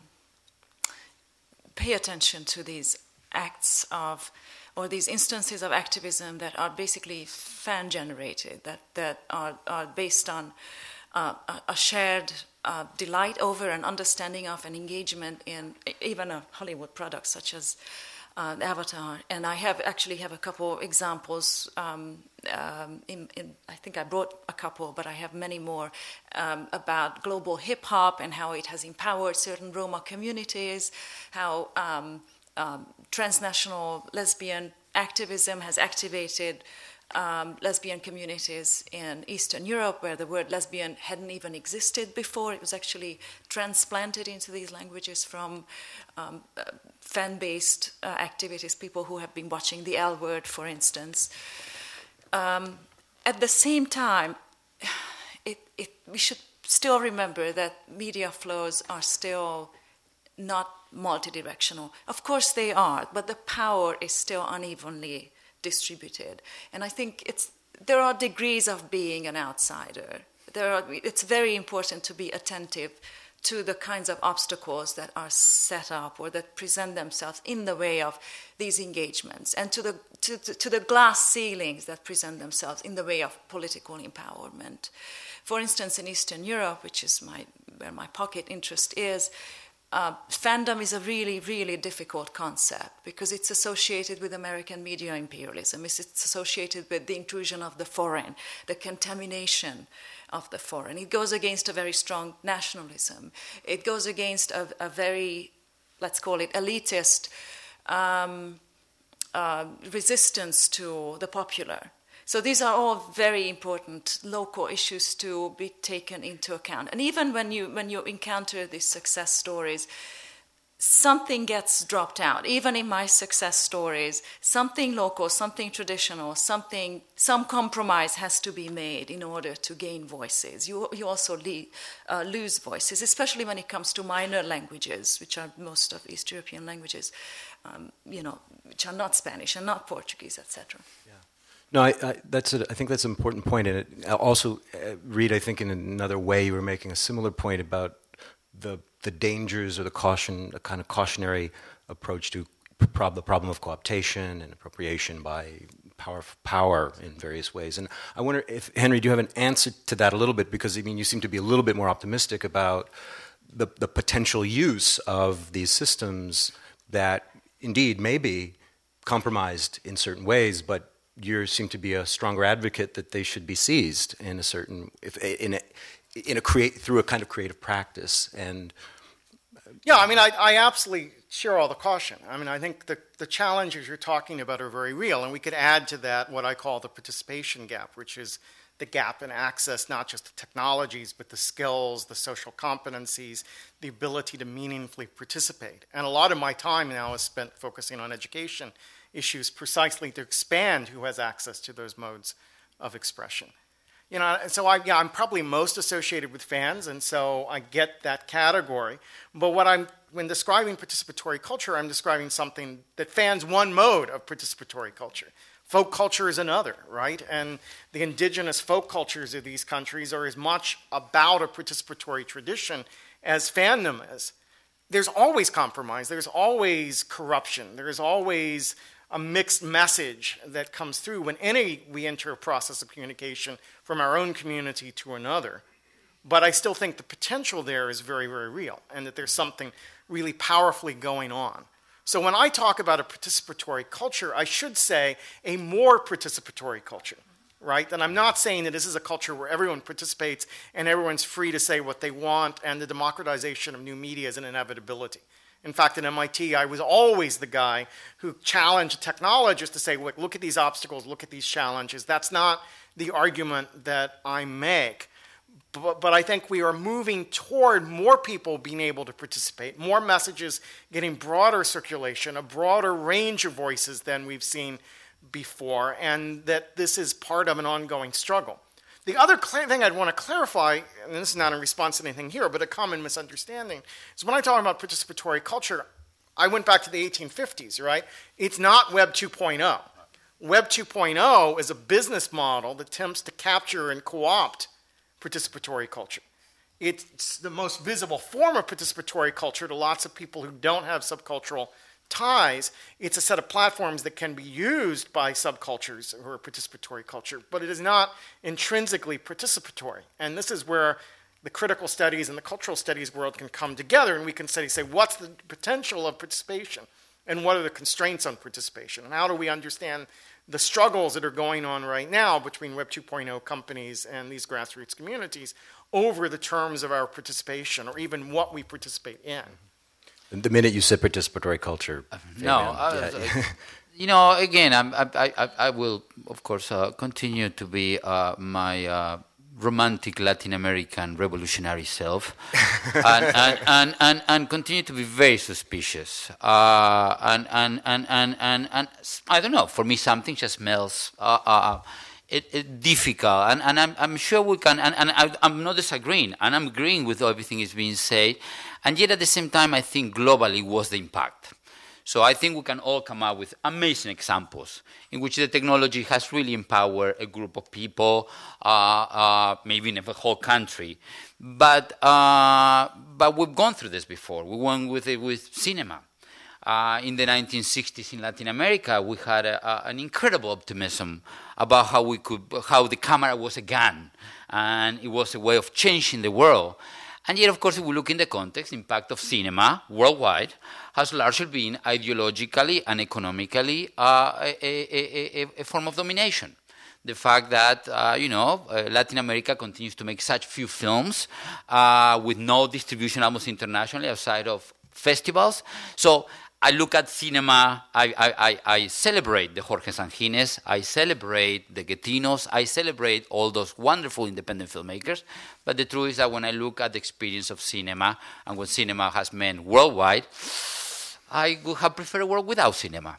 pay attention to these acts of, or these instances of activism that are basically fan-generated, that that are, are based on uh, a shared uh, delight over and understanding of and engagement in even a Hollywood product such as Uh, Avatar. And I have actually have a couple examples. Um, um, in, in, I think I brought a couple, but I have many more um, about global hip hop and how it has empowered certain Roma communities, how um, um, transnational lesbian activism has activated um, lesbian communities in Eastern Europe, where the word lesbian hadn't even existed before. It was actually transplanted into these languages from um, uh, fan-based uh, activities, people who have been watching the L Word, for instance. Um, at the same time, it, it, we should still remember that media flows are still not multidirectional. Of course they are, but the power is still unevenly distributed. And I think it's there are degrees of being an outsider. There are, it's very important to be attentive to the kinds of obstacles that are set up or that present themselves in the way of these engagements, and to the to, to, to the glass ceilings that present themselves in the way of political empowerment. For instance, in Eastern Europe, which is my where my pocket interest is, uh, fandom is a really, really difficult concept because it's associated with American media imperialism. It's associated with the intrusion of the foreign, the contamination of the foreign. It goes against a very strong nationalism. It goes against a, a very, let's call it, elitist um, uh, resistance to the popular. So these are all very important local issues to be taken into account. And even when you when you encounter these success stories, something gets dropped out. Even in my success stories, something local, something traditional, something, some compromise has to be made in order to gain voices. You, you also le- uh, lose voices, especially when it comes to minor languages, which are most of East European languages, um, you know, which are not Spanish and not Portuguese, et cetera. Yeah. No, I, I, that's a, I think that's an important point. And it, also, uh, Reed, I think in another way you were making a similar point about the the dangers or the caution, a kind of cautionary approach to prob- the problem of co-optation and appropriation by power power in various ways. And I wonder if, Henry, do you have an answer to that a little bit? Because, I mean, you seem to be a little bit more optimistic about the, the potential use of these systems that indeed may be compromised in certain ways, but you seem to be a stronger advocate that they should be seized in a certain, if, in a, in a create through a kind of creative practice. And yeah, I mean, I, I absolutely share all the caution. I mean, I think the, the challenges you're talking about are very real, and we could add to that what I call the participation gap, which is the gap in access, not just to technologies, but the skills, the social competencies, the ability to meaningfully participate. And a lot of my time now is spent focusing on education issues precisely to expand who has access to those modes of expression. You know, so I, yeah, I'm probably most associated with fans, and so I get that category. But what I'm, when describing participatory culture, I'm describing something that fans one mode of participatory culture. Folk culture is another, right? And the indigenous folk cultures of these countries are as much about a participatory tradition as fandom is. There's always compromise. There's always corruption. There's always a mixed message that comes through when any we enter a process of communication from our own community to another. But I still think the potential there is very, very real, and that there's something really powerfully going on. So when I talk about a participatory culture, I should say a more participatory culture, right? And I'm not saying that this is a culture where everyone participates and everyone's free to say what they want, and the democratization of new media is an inevitability. In fact, at M I T, I was always the guy who challenged technologists to say, look, look at these obstacles, look at these challenges. That's not the argument that I make. But, but I think we are moving toward more people being able to participate, more messages getting broader circulation, a broader range of voices than we've seen before, and that this is part of an ongoing struggle. The other cl- thing I'd want to clarify, and this is not in response to anything here, but a common misunderstanding, is when I talk about participatory culture, I went back to the eighteen fifties, right? It's not Web two point oh. Web two point oh is a business model that attempts to capture and co-opt participatory culture. It's the most visible form of participatory culture to lots of people who don't have subcultural ties. It's a set of platforms that can be used by subcultures who are participatory culture, but it is not intrinsically participatory. And this is where the critical studies and the cultural studies world can come together, and we can study, say, what's the potential of participation, and what are the constraints on participation, and how do we understand the struggles that are going on right now between Web two point oh companies and these grassroots communities over the terms of our participation, or even what we participate in. The minute you said participatory culture, no, uh, yeah. You know, again, I'm, I, I, I will, of course, uh, continue to be uh, my uh, romantic Latin American revolutionary self, and, and, and, and, and continue to be very suspicious. Uh, and, and, and, and, and, and I don't know, for me, something just smells uh, uh, it, it difficult. And, and I'm, I'm sure we can, and, and I, I'm not disagreeing, and I'm agreeing with everything is being said. And yet, at the same time, I think globally was the impact. So I think we can all come up with amazing examples in which the technology has really empowered a group of people, uh, uh, maybe in a whole country. But uh, but we've gone through this before. We went with it with cinema. Uh, in the nineteen sixties in Latin America, we had a, a, an incredible optimism about how we could, how the camera was a gun, and it was a way of changing the world. And yet, of course, if we look in the context, the impact of cinema worldwide has largely been ideologically and economically uh, a, a, a, a form of domination. The fact that, uh, you know, uh, Latin America continues to make such few films uh, with no distribution almost internationally outside of festivals. So I look at cinema, I, I, I celebrate the Jorge Sanguines, I celebrate the Guettinos, I celebrate all those wonderful independent filmmakers, but the truth is that when I look at the experience of cinema, and what cinema has meant worldwide, I would have preferred a world without cinema.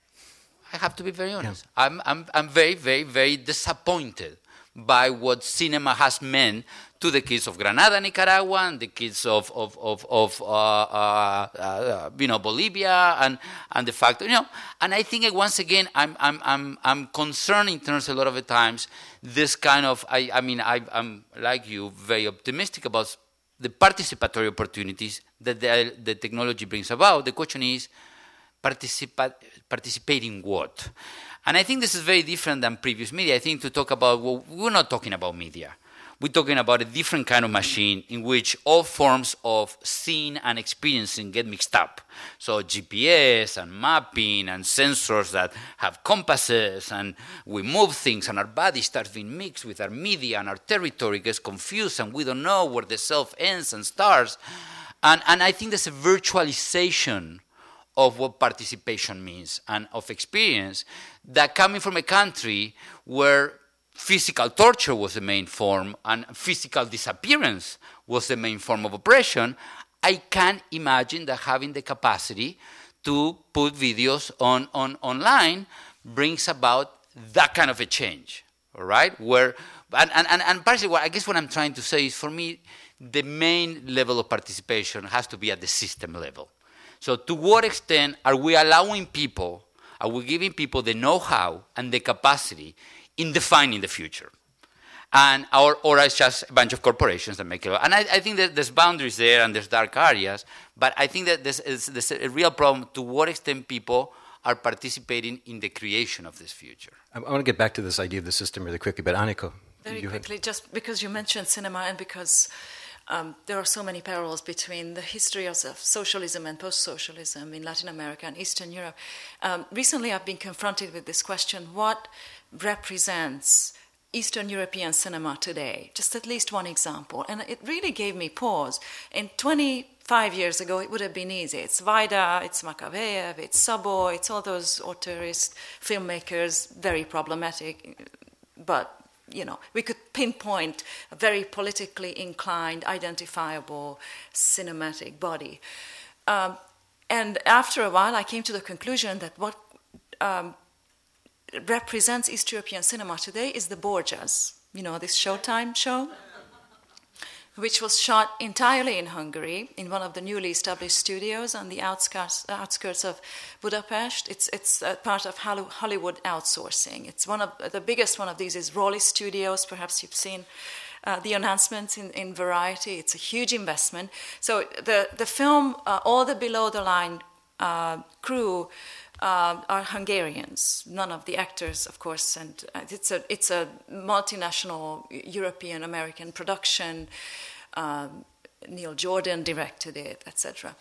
I have to be very honest. Yeah. I'm, I'm, I'm very, very, very disappointed by what cinema has meant to the kids of Granada, Nicaragua, and the kids of of of, of uh, uh, uh, you know, Bolivia, and and the fact, you know, and I think once again I'm I'm I'm I'm concerned in terms a lot of the times this kind of I I mean I I'm like you very optimistic about the participatory opportunities that the the technology brings about. The question is, participate participate in what? And I think this is very different than previous media. I think to talk about, well, we're not talking about media. We're talking about a different kind of machine in which all forms of seeing and experiencing get mixed up. So G P S and mapping and sensors that have compasses, and we move things, and our body starts being mixed with our media, and our territory gets confused, and we don't know where the self ends and starts. And, and I think there's a virtualization of what participation means and of experience that coming from a country where physical torture was the main form and physical disappearance was the main form of oppression, I can't imagine that having the capacity to put videos on, on online brings about that kind of a change, all right? Where, and, and, and partially, what I guess what I'm trying to say is, for me, the main level of participation has to be at the system level. So to what extent are we allowing people, are we giving people the know-how and the capacity in defining the future? And or, or it's just a bunch of corporations that make it. And I, I think that there's boundaries there and there's dark areas, but I think that there's, there's a real problem to what extent people are participating in the creation of this future. I, I want to get back to this idea of the system really quickly, but Anniko. Very quickly, had... just because you mentioned cinema and because Um, there are so many parallels between the history of socialism and post-socialism in Latin America and Eastern Europe. Um, recently, I've been confronted with this question: what represents Eastern European cinema today? Just at least one example. And it really gave me pause. In twenty-five years ago, it would have been easy. It's Vaida, it's Makavejev, it's Sabo, it's all those auteurist filmmakers, very problematic, but you know, we could pinpoint a very politically inclined, identifiable cinematic body. Um, and after a while, I came to the conclusion that what um, represents East European cinema today is the Borgias, you know, this Showtime show, which was shot entirely in Hungary, in one of the newly established studios on the outskirts, outskirts of Budapest. It's it's a part of Hollywood outsourcing. It's one of the biggest one of these is Raleigh Studios. Perhaps you've seen uh, the announcements in, in Variety. It's a huge investment. So the the film, uh, all the below the line uh, crew uh, are Hungarians. None of the actors, of course, and it's a it's a multinational European American production. Um, Neil Jordan directed it, et cetera.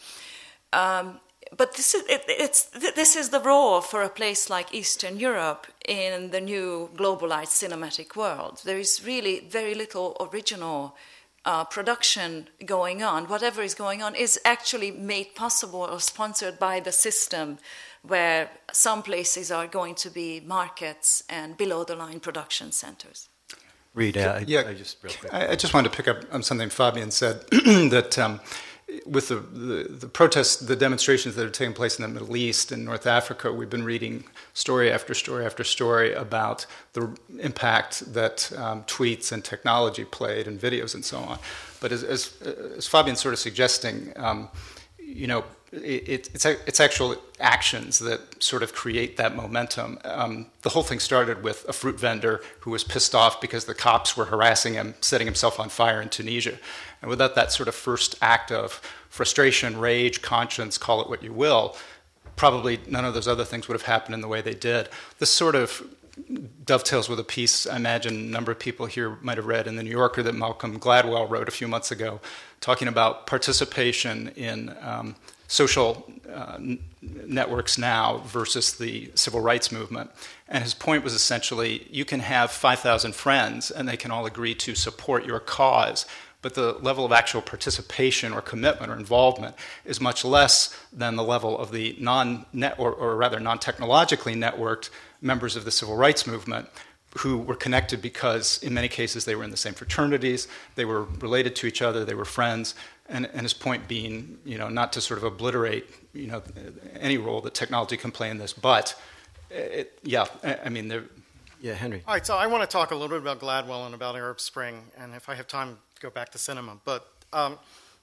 Um, but this is it, it's this is the role for a place like Eastern Europe in the new globalized cinematic world. There is really very little original uh, production going on. Whatever is going on is actually made possible or sponsored by the system, where some places are going to be markets and below-the-line production centers. Reid, uh, yeah, I, I just real quick. I, I just wanted to pick up on something Fabian said, that um, with the, the, the protests, the demonstrations that are taking place in the Middle East and North Africa, we've been reading story after story after story about the impact that um, tweets and technology played and videos and so on. But as, as, as Fabian's sort of suggesting, um, you know, It, it's it's actual actions that sort of create that momentum. Um, the whole thing started with a fruit vendor who was pissed off because the cops were harassing him, setting himself on fire in Tunisia. And without that sort of first act of frustration, rage, conscience, call it what you will, probably none of those other things would have happened in the way they did. This sort of dovetails with a piece I imagine a number of people here might have read in the New Yorker that Malcolm Gladwell wrote a few months ago, talking about participation in um, social uh, n- networks now versus the civil rights movement. And his point was essentially, you can have five thousand friends and they can all agree to support your cause, but the level of actual participation or commitment or involvement is much less than the level of the non-net, or, or rather non-technologically networked members of the civil rights movement, who were connected because in many cases they were in the same fraternities, they were related to each other, they were friends, and, and his point being, you know, not to sort of obliterate, you know, any role that technology can play in this, but it, yeah, I mean, there. Yeah, Henry. All right, so I want to talk a little bit about Gladwell and about Arab Spring, and if I have time, go back to cinema. But um,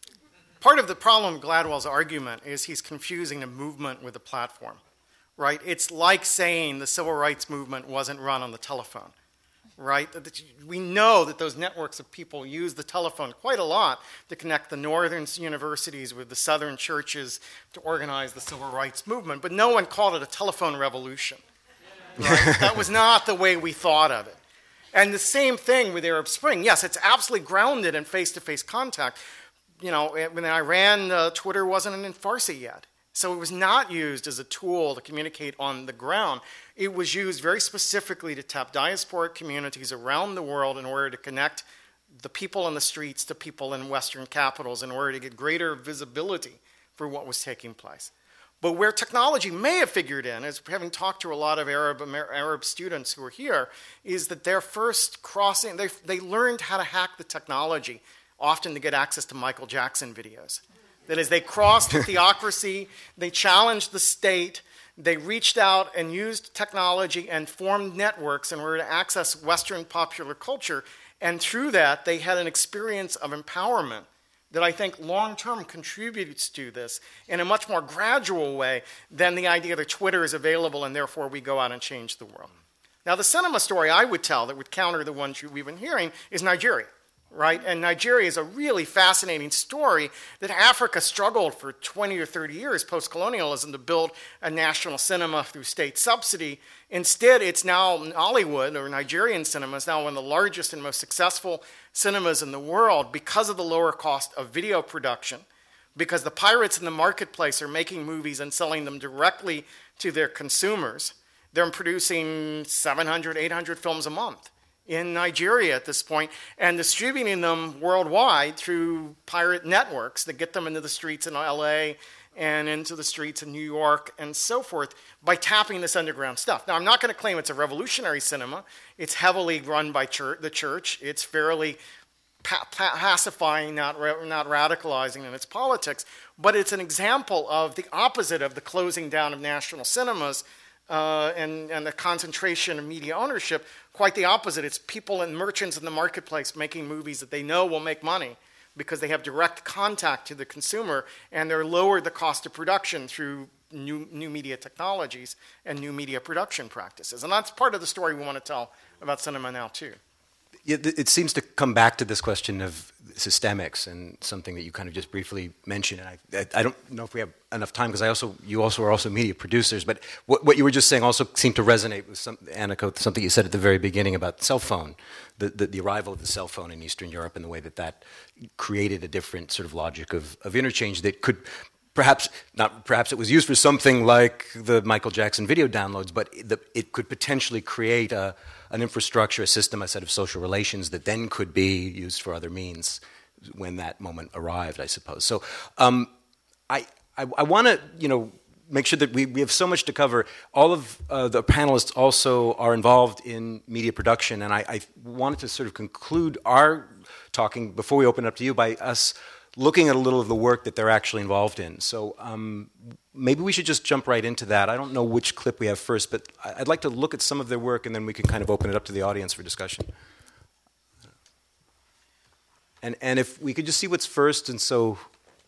part of the problem with Gladwell's argument is he's confusing a movement with a platform, right? It's like saying the civil rights movement wasn't run on the telephone, right? We know that those networks of people use the telephone quite a lot to connect the northern universities with the southern churches to organize the civil rights movement, but no one called it a telephone revolution. Right? That was not the way we thought of it. And the same thing with Arab Spring. Yes, it's absolutely grounded in face-to-face contact. You know, when Iran, uh, Twitter wasn't in Farsi yet. So it was not used as a tool to communicate on the ground. It was used very specifically to tap diasporic communities around the world in order to connect the people in the streets to people in Western capitals in order to get greater visibility for what was taking place. But where technology may have figured in, as having talked to a lot of Arab Arab students who are here, is that their first crossing, they, they learned how to hack the technology, often to get access to Michael Jackson videos. That is, they crossed the theocracy, they challenged the state, they reached out and used technology and formed networks in order to access Western popular culture, and through that, they had an experience of empowerment that I think long-term contributes to this in a much more gradual way than the idea that Twitter is available and therefore we go out and change the world. Now, the cinema story I would tell that would counter the ones we've been hearing is Nigeria, right? And Nigeria is a really fascinating story that Africa struggled for twenty or thirty years post-colonialism to build a national cinema through state subsidy. Instead, it's now Nollywood, or Nigerian cinema, is now one of the largest and most successful cinemas in the world because of the lower cost of video production, because the pirates in the marketplace are making movies and selling them directly to their consumers. They're producing seven hundred, eight hundred films a month in Nigeria at this point and distributing them worldwide through pirate networks that get them into the streets in L A and into the streets in New York and so forth by tapping this underground stuff. Now, I'm not going to claim it's a revolutionary cinema. It's heavily run by church, the church. It's fairly pa- pa- pacifying, not, ra- not radicalizing in its politics, but it's an example of the opposite of the closing down of national cinemas uh, and, and the concentration of media ownership. Quite the opposite. It's people and merchants in the marketplace making movies that they know will make money because they have direct contact to the consumer, and they're lowered the cost of production through new, new media technologies and new media production practices. And that's part of the story we want to tell about cinema now, too. Yeah, it seems to come back to this question of systemics and something that you kind of just briefly mentioned. And I, I don't know if we have enough time because I also, you also are also media producers. But what, what you were just saying also seemed to resonate with some, Annika, something you said at the very beginning about cell phone, the, the, the arrival of the cell phone in Eastern Europe and the way that that created a different sort of logic of, of interchange that could. Perhaps not. Perhaps it was used for something like the Michael Jackson video downloads, but the, it could potentially create a, an infrastructure, a system, a set of social relations that then could be used for other means when that moment arrived, I suppose. So um, I, I, I want to, you know, make sure that we, we have so much to cover. All of uh, the panelists also are involved in media production, and I, I wanted to sort of conclude our talking before we open it up to you by us looking at a little of the work that they're actually involved in. So um, maybe we should just jump right into that. I don't know which clip we have first, but I'd like to look at some of their work, and then we can kind of open it up to the audience for discussion. And and if we could just see what's first, and so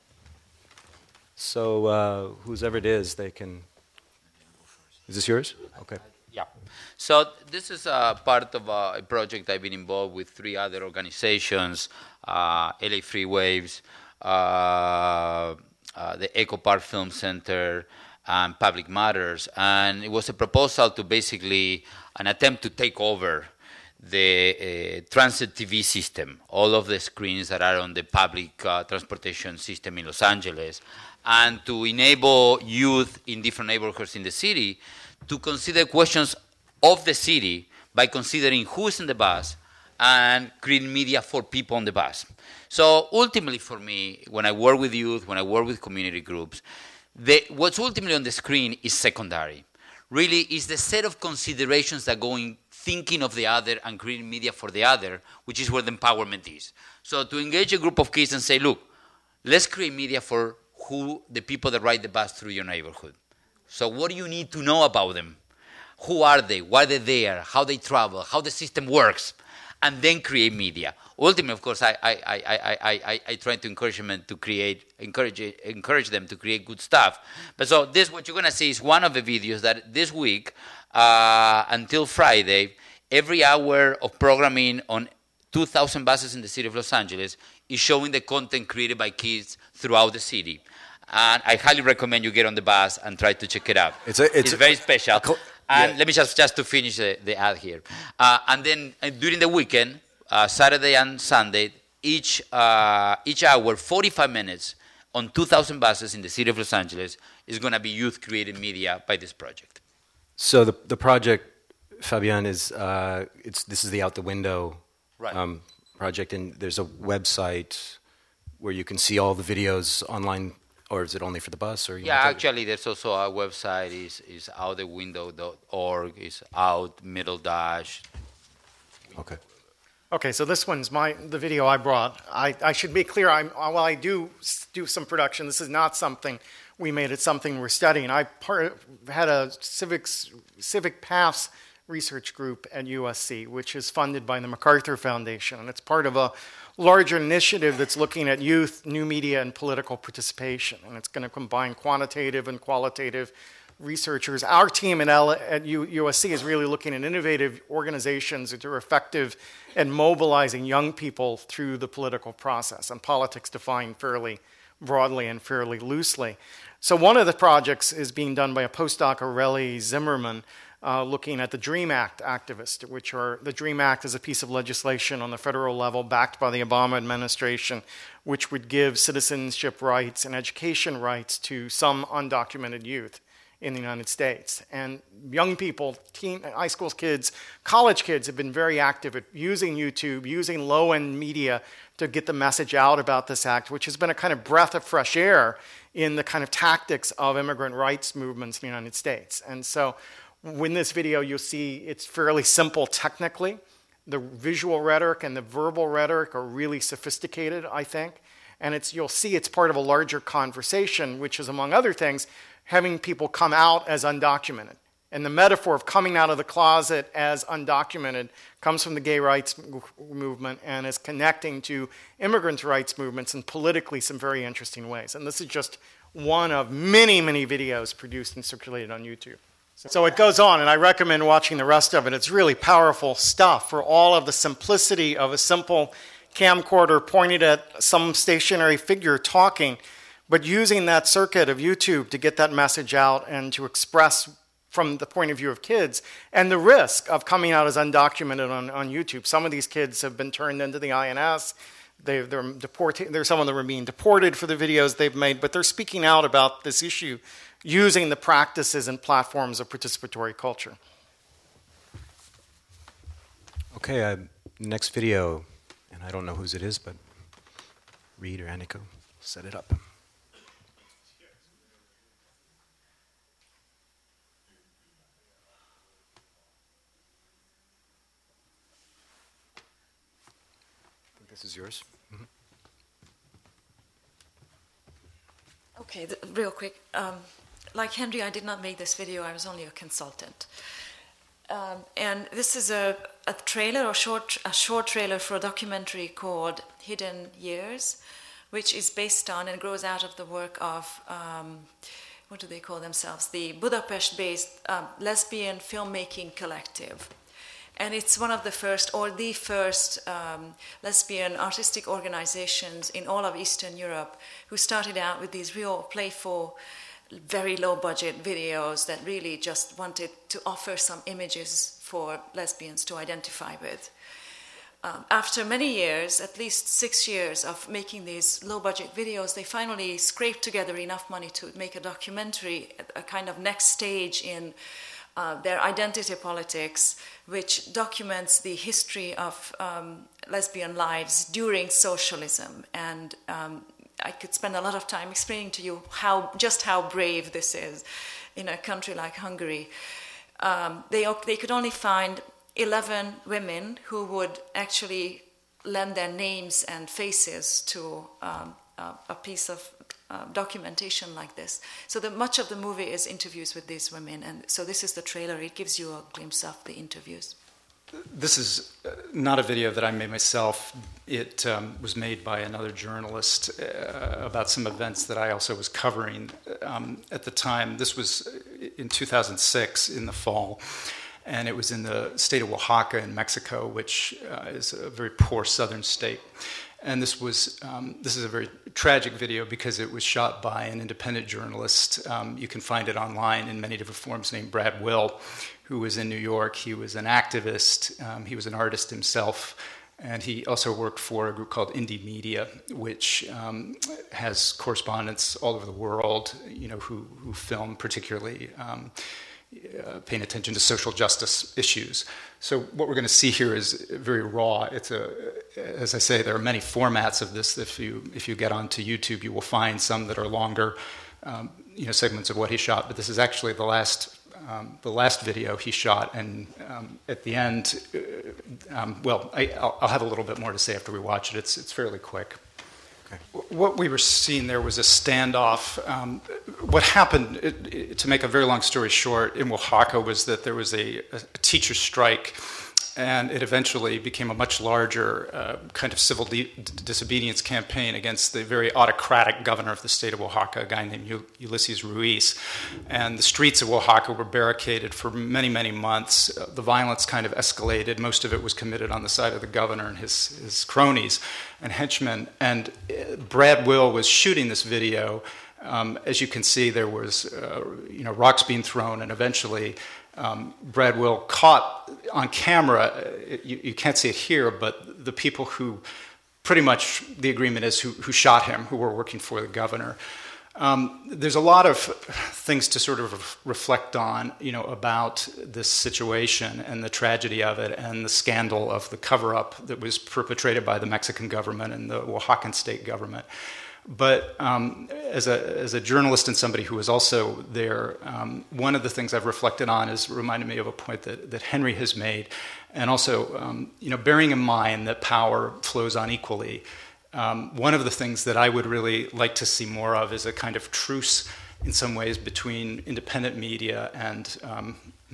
so uh, whoever it is, they can. Is this yours? Okay. Yeah. So this is a part of a project I've been involved with three other organizations, uh, L A Free Waves, uh, uh, the Echo Park Film Center, and Public Matters. And it was a proposal to basically an attempt to take over the uh, transit T V system, all of the screens that are on the public uh, transportation system in Los Angeles, and to enable youth in different neighborhoods in the city to consider questions of the city by considering who's in the bus and creating media for people on the bus. So ultimately for me, when I work with youth, when I work with community groups, the, what's ultimately on the screen is secondary. Really is the set of considerations that go in thinking of the other and creating media for the other, which is where the empowerment is. So to engage a group of kids and say, look, let's create media for who the people that ride the bus through your neighborhood. So what do you need to know about them? Who are they? Why they're there? How they travel? How the system works? And then create media. Ultimately, of course, I I I I I, I, I try to encourage them to create encourage encourage them to create good stuff. But so this what you're gonna see is one of the videos that this week uh, until Friday, every hour of programming on two thousand buses in the city of Los Angeles is showing the content created by kids throughout the city. And I highly recommend you get on the bus and try to check it out. It's, a, it's, it's very special. Cl- and yeah. let me just, just to finish the, the ad here. Uh, and then uh, during the weekend, uh, Saturday and Sunday, each uh, each hour, forty-five minutes on two thousand buses in the city of Los Angeles is going to be youth-created media by this project. So the the project, Fabian, is uh, it's this is the Out the Window Right. um, project, and there's a website where you can see all the videos online. Or is it only for the bus? Or you Yeah, know, actually, there's also a website is is out the window dot org, is out middle dash. Okay. Okay, so this one's my the video I brought. I, I should be clear. I'm, while I do do some production, this is not something we made. It's something we're studying. I part, had a civics civic paths research group at U S C, which is funded by the MacArthur Foundation, and it's part of a larger initiative that's looking at youth, new media, and political participation. And it's going to combine quantitative and qualitative researchers. Our team at, L- at U- USC is really looking at innovative organizations that are effective at mobilizing young people through the political process, and politics defined fairly broadly and fairly loosely. So one of the projects is being done by a postdoc, Aurelie Zimmerman, Uh, looking at the DREAM Act activists, which are, the DREAM Act is a piece of legislation on the federal level backed by the Obama administration, which would give citizenship rights and education rights to some undocumented youth in the United States. And young people, teen, high school kids, college kids have been very active at using YouTube, using low-end media to get the message out about this act, which has been a kind of breath of fresh air in the kind of tactics of immigrant rights movements in the United States. And so in this video, you'll see it's fairly simple technically. The visual rhetoric and the verbal rhetoric are really sophisticated, I think. And it's, you'll see it's part of a larger conversation, which is, among other things, having people come out as undocumented. And the metaphor of coming out of the closet as undocumented comes from the gay rights movement and is connecting to immigrant rights movements in politically some very interesting ways. And this is just one of many, many videos produced and circulated on YouTube. So it goes on, and I recommend watching the rest of it. It's really powerful stuff for all of the simplicity of a simple camcorder pointed at some stationary figure talking, but using that circuit of YouTube to get that message out and to express from the point of view of kids, and the risk of coming out as undocumented on, on YouTube. Some of these kids have been turned into the I N S. They, they're deported. There's some of them are being deported for the videos they've made, but they're speaking out about this issue using the practices and platforms of participatory culture. Okay, uh, next video, and I don't know whose it is, but Reed or Aniko, set it up. I think this is yours. Mm-hmm. Okay, th- real quick. Um, like Henry, I did not make this video. I was only a consultant. Um, and this is a, a trailer, or short, a short trailer for a documentary called Hidden Years, which is based on and grows out of the work of, um, what do they call themselves? The Budapest-based um, lesbian filmmaking collective. And it's one of the first, or the first, um, lesbian artistic organizations in all of Eastern Europe who started out with these real playful, very low-budget videos that really just wanted to offer some images for lesbians to identify with. Um, after many years, at least six years of making these low-budget videos, they finally scraped together enough money to make a documentary, a kind of next stage in uh, their identity politics, which documents the history of um, lesbian lives during socialism. And um, I could spend a lot of time explaining to you how just how brave this is in a country like Hungary. Um, they, they could only find eleven women who would actually lend their names and faces to um, a, a piece of uh, documentation like this. So the, much of the movie is interviews with these women, and so this is the trailer. It gives you a glimpse of the interviews. This is not a video that I made myself. It um, was made by another journalist uh, about some events that I also was covering um, at the time. This was in two thousand six in the fall, and it was in the state of Oaxaca in Mexico, which uh, is a very poor southern state. And this was um, this is a very tragic video because it was shot by an independent journalist. Um, you can find it online in many different forms, named Brad Will, who was in New York. He was an activist. Um, he was an artist himself. And he also worked for a group called Indie Media, which um, has correspondents all over the world, you know, who, who film particularly um, uh, paying attention to social justice issues. So what we're going to see here is very raw. It's a, as I say, there are many formats of this. If you if you get onto YouTube, you will find some that are longer, um, you know, segments of what he shot. But this is actually the last. Um, the last video he shot, and um, at the end, uh, um, well, I, I'll, I'll have a little bit more to say after we watch it. It's it's fairly quick. Okay. What we were seeing there was a standoff. Um, what happened, it, it, to make a very long story short, in Oaxaca was that there was a, a teacher strike, and it eventually became a much larger uh, kind of civil de- disobedience campaign against the very autocratic governor of the state of Oaxaca, a guy named U- Ulysses Ruiz. And the streets of Oaxaca were barricaded for many, many months. Uh, the violence kind of escalated. Most of it was committed on the side of the governor and his, his cronies and henchmen. And uh, Brad Will was shooting this video. Um, as you can see, there was uh, you know, rocks being thrown, and eventually Um, Brad Will caught on camera, you, you can't see it here, but the people who, pretty much the agreement is, who, who shot him, who were working for the governor. Um, there's a lot of things to sort of reflect on, you know, about this situation and the tragedy of it and the scandal of the cover-up that was perpetrated by the Mexican government and the Oaxacan state government. But um, as a as a journalist and somebody who was also there, um, one of the things I've reflected on is reminded me of a point that, that Henry has made, and also um, you know, bearing in mind that power flows unequally. Um, one of the things that I would really like to see more of is a kind of truce, in some ways, between independent media and um,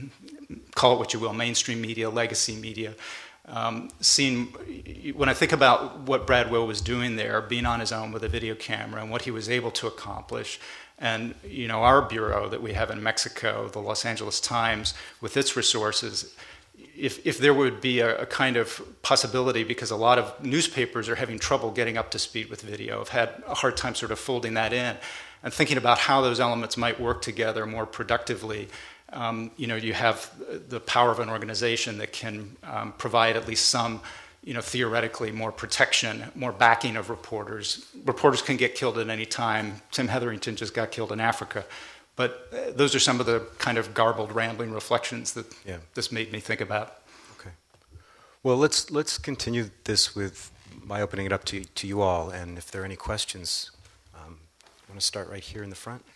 call it what you will, mainstream media, legacy media. Um, seeing, when I think about what Brad Will was doing there, being on his own with a video camera and what he was able to accomplish, and you know, our bureau that we have in Mexico, the Los Angeles Times, with its resources, if if there would be a, a kind of possibility, because a lot of newspapers are having trouble getting up to speed with video, have had a hard time sort of folding that in, and thinking about how those elements might work together more productively. Um, you know, you have the power of an organization that can um, provide at least some, you know, theoretically more protection, more backing of reporters. Reporters can get killed at any time. Tim Hetherington just got killed in Africa. But uh, those are some of the kind of garbled, rambling reflections that yeah. this made me think about. Okay. Well, let's let's continue this with by opening it up to to you all, and if there are any questions, um, I want to start right here in the front.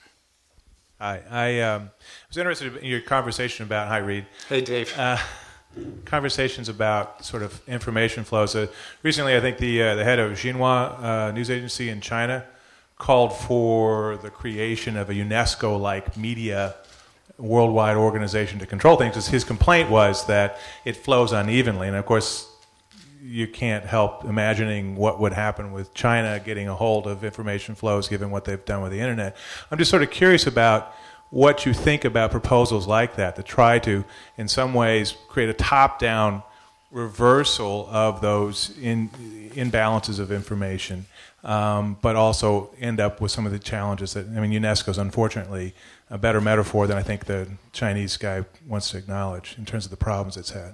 Hi, I um, was interested in your conversation about, hi Reed. Hey Dave. Uh, conversations about sort of information flows. Uh, recently, I think the uh, the head of Xinhua uh, news agency in China called for the creation of a UNESCO-like media worldwide organization to control things, because his complaint was that it flows unevenly. And of course, you can't help imagining what would happen with China getting a hold of information flows given what they've done with the internet. I'm just sort of curious about what you think about proposals like that, to try to, in some ways, create a top-down reversal of those in, imbalances of information, um, but also end up with some of the challenges that, I mean, UNESCO is unfortunately a better metaphor than I think the Chinese guy wants to acknowledge in terms of the problems it's had.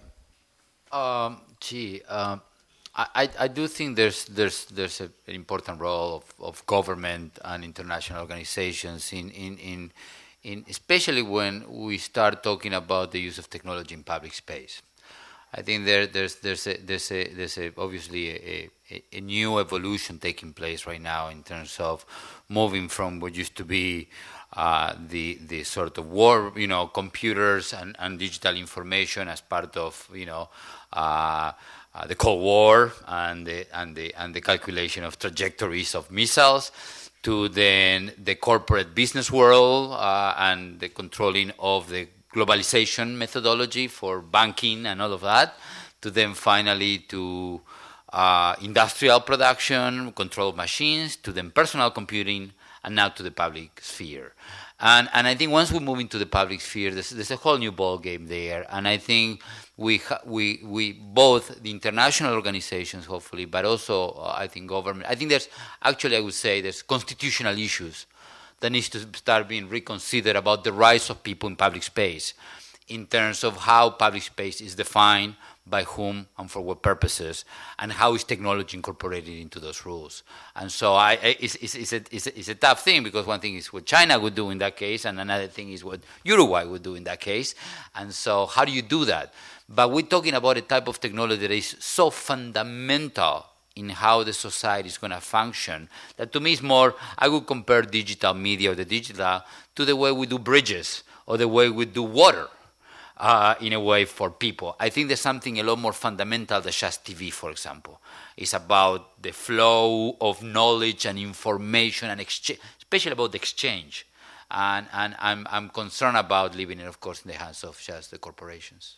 Um, gee, um, I, I do think there's there's there's a, an important role of, of government and international organizations in in, in in especially when we start talking about the use of technology in public space. I think there, there's there's a, there's a, there's a, obviously a, a, a new evolution taking place right now in terms of moving from what used to be uh, the the sort of war, you know, computers and, and digital information as part of, you know, uh, uh, the Cold War and the and the and the calculation of trajectories of missiles, to then the corporate business world uh, and the controlling of the globalization methodology for banking and all of that, to then finally to uh, industrial production, control of machines, to then personal computing, and now to the public sphere. And and I think once we move into the public sphere, there's, there's a whole new ball game there. And I think we ha- we we both the international organizations, hopefully, but also uh, I think government. I think there's actually I would say there's constitutional issues that needs to start being reconsidered about the rights of people in public space, in terms of how public space is defined, by whom and for what purposes, and how is technology incorporated into those rules. And so I, it's, it's, it's, a, it's, a, it's a tough thing, because one thing is what China would do in that case, and another thing is what Uruguay would do in that case. And so how do you do that? But we're talking about a type of technology that is so fundamental in how the society is going to function, that to me is more, I would compare digital media or the digital to the way we do bridges or the way we do water uh, in a way for people. I think there's something a lot more fundamental than just T V, for example. It's about the flow of knowledge and information and exchange, especially about the exchange. And, and I'm, I'm concerned about leaving it, of course, in the hands of just the corporations.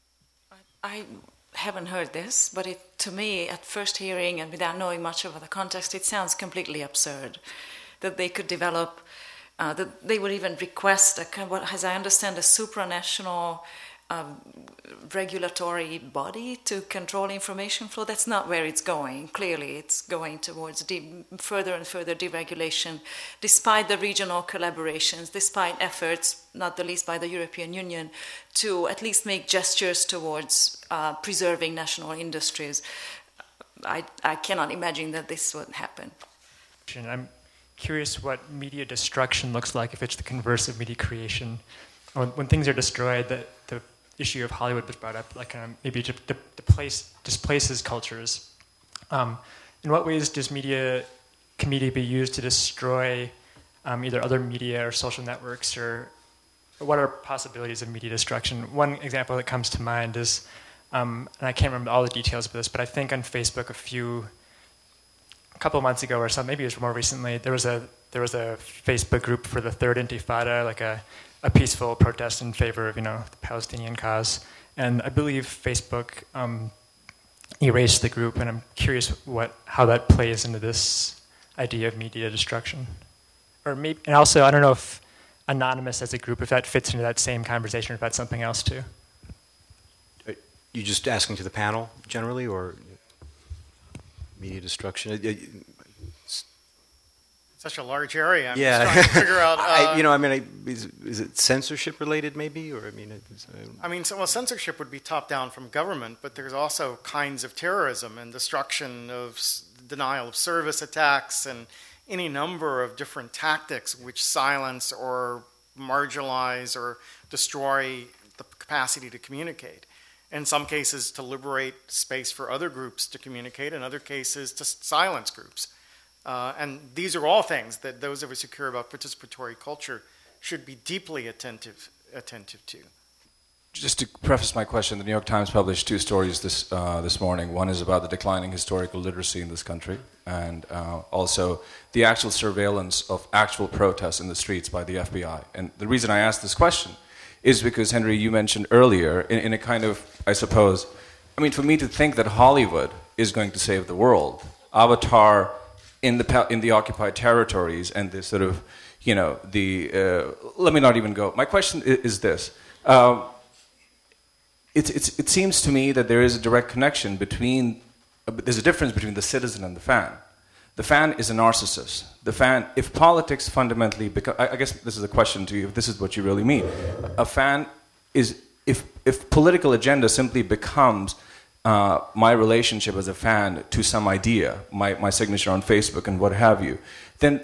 I haven't heard this, but it, to me, at first hearing and without knowing much of the context, it sounds completely absurd that they could develop, uh, that they would even request, a, what, as I understand, a supranational um, regulatory body to control information flow. That's not where it's going. Clearly, it's going towards de- further and further deregulation, despite the regional collaborations, despite efforts, not the least by the European Union, to at least make gestures towards uh, preserving national industries. I, I cannot imagine that this would happen. I'm curious what media destruction looks like if it's the converse of media creation. When, when things are destroyed, the, the issue of Hollywood was brought up, like um, maybe to, to, to place, displaces cultures. Um, in what ways does media, can media be used to destroy um, either other media or social networks, or what are possibilities of media destruction? One example that comes to mind is, um, and I can't remember all the details of this, but I think on Facebook a few, a couple of months ago or something, maybe it was more recently, there was a there was a Facebook group for the Third Intifada, like a, a peaceful protest in favor of, you know, the Palestinian cause. And I believe Facebook um, erased the group, and I'm curious what how that plays into this idea of media destruction. Or maybe, and also, I don't know if Anonymous as a group, if that fits into that same conversation, or if that's something else too. Are you just asking to the panel generally, or media destruction? Such a large area. I'm yeah, just trying to figure out. Uh, I, you know, I mean, I, is, is it censorship related, maybe, or I mean, it's, uh, I mean, so, well, censorship would be top down from government, but there's also kinds of terrorism and destruction of s- denial of service attacks and any number of different tactics which silence or marginalize or destroy the capacity to communicate. In some cases, to liberate space for other groups to communicate, in other cases, to silence groups. Uh, and these are all things that those of us who care about participatory culture should be deeply attentive attentive to. Just to preface my question, the New York Times published two stories this uh, this morning. One is about the declining historical literacy in this country, and uh, also the actual surveillance of actual protests in the streets by the F B I. And the reason I asked this question is because, Henry, you mentioned earlier, in, in a kind of, I suppose, I mean, for me to think that Hollywood is going to save the world, Avatar in the in the occupied territories, and the sort of, you know, the, uh, let me not even go. My question is, is this. Um, it, it's, it seems to me that there is a direct connection between, uh, there's a difference between the citizen and the fan. The fan is a narcissist. The fan, if politics fundamentally, become, I, I guess this is a question to you, if this is what you really mean. A fan is, if if political agenda simply becomes uh, my relationship as a fan to some idea, my, my signature on Facebook and what have you, then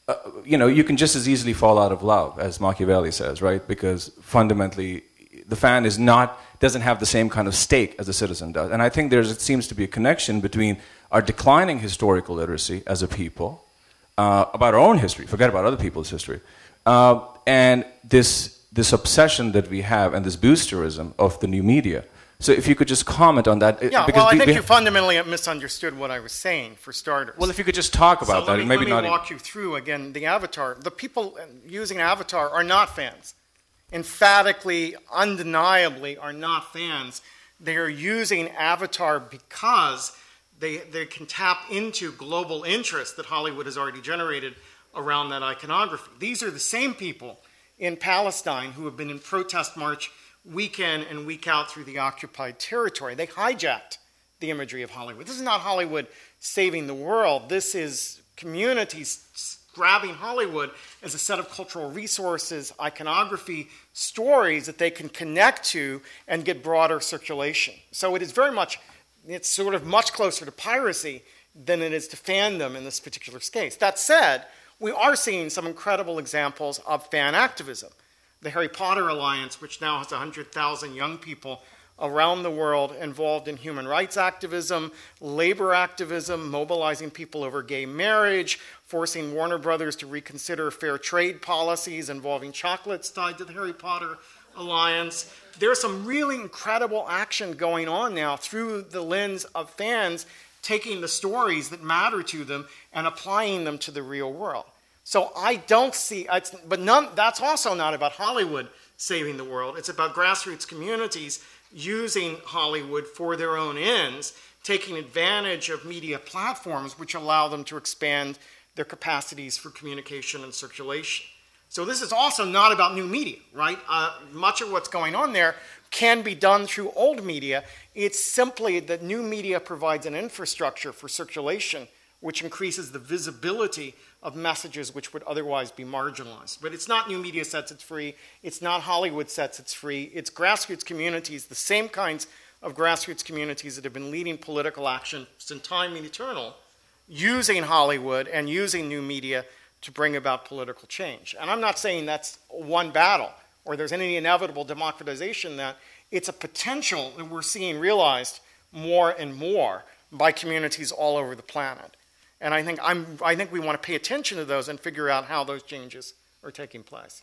uh, you know, you can just as easily fall out of love, as Machiavelli says, right? Because fundamentally, the fan is not doesn't have the same kind of stake as a citizen does. And I think there seems to be a connection between our declining historical literacy as a people, uh, about our own history, forget about other people's history, uh, and this this obsession that we have and this boosterism of the new media. So if you could just comment on that. Yeah, because well, I we, think we you fundamentally misunderstood what I was saying, for starters. Well, if you could just talk about so that, let me, maybe let me not. walk even. you through, again, the avatar. The people using Avatar are not fans. Emphatically, undeniably are not fans. They are using Avatar because they, they can tap into global interest that Hollywood has already generated around that iconography. These are the same people in Palestine who have been in protest march week in and week out through the occupied territory. They hijacked the imagery of Hollywood. This is not Hollywood saving the world. This is communities grabbing Hollywood as a set of cultural resources, iconography, stories that they can connect to and get broader circulation. So it is very much, it's sort of much closer to piracy than it is to fandom in this particular case. That said, we are seeing some incredible examples of fan activism. The Harry Potter Alliance, which now has one hundred thousand young people around the world involved in human rights activism, labor activism, mobilizing people over gay marriage, forcing Warner Brothers to reconsider fair trade policies involving chocolates tied to the Harry Potter Alliance. There's some really incredible action going on now through the lens of fans taking the stories that matter to them and applying them to the real world. So I don't see, but none, that's also not about Hollywood saving the world. It's about grassroots communities using Hollywood for their own ends, taking advantage of media platforms which allow them to expand their capacities for communication and circulation. So this is also not about new media, right? Uh, much of what's going on there can be done through old media. It's simply that new media provides an infrastructure for circulation which increases the visibility of messages which would otherwise be marginalized. But it's not new media sets it's free. It's not Hollywood sets it's free. It's grassroots communities, the same kinds of grassroots communities that have been leading political action since time eternal, using Hollywood and using new media to bring about political change. And I'm not saying that's one battle or there's any inevitable democratization that. It's a potential that we're seeing realized more and more by communities all over the planet. And I think, I'm, I think we want to pay attention to those and figure out how those changes are taking place.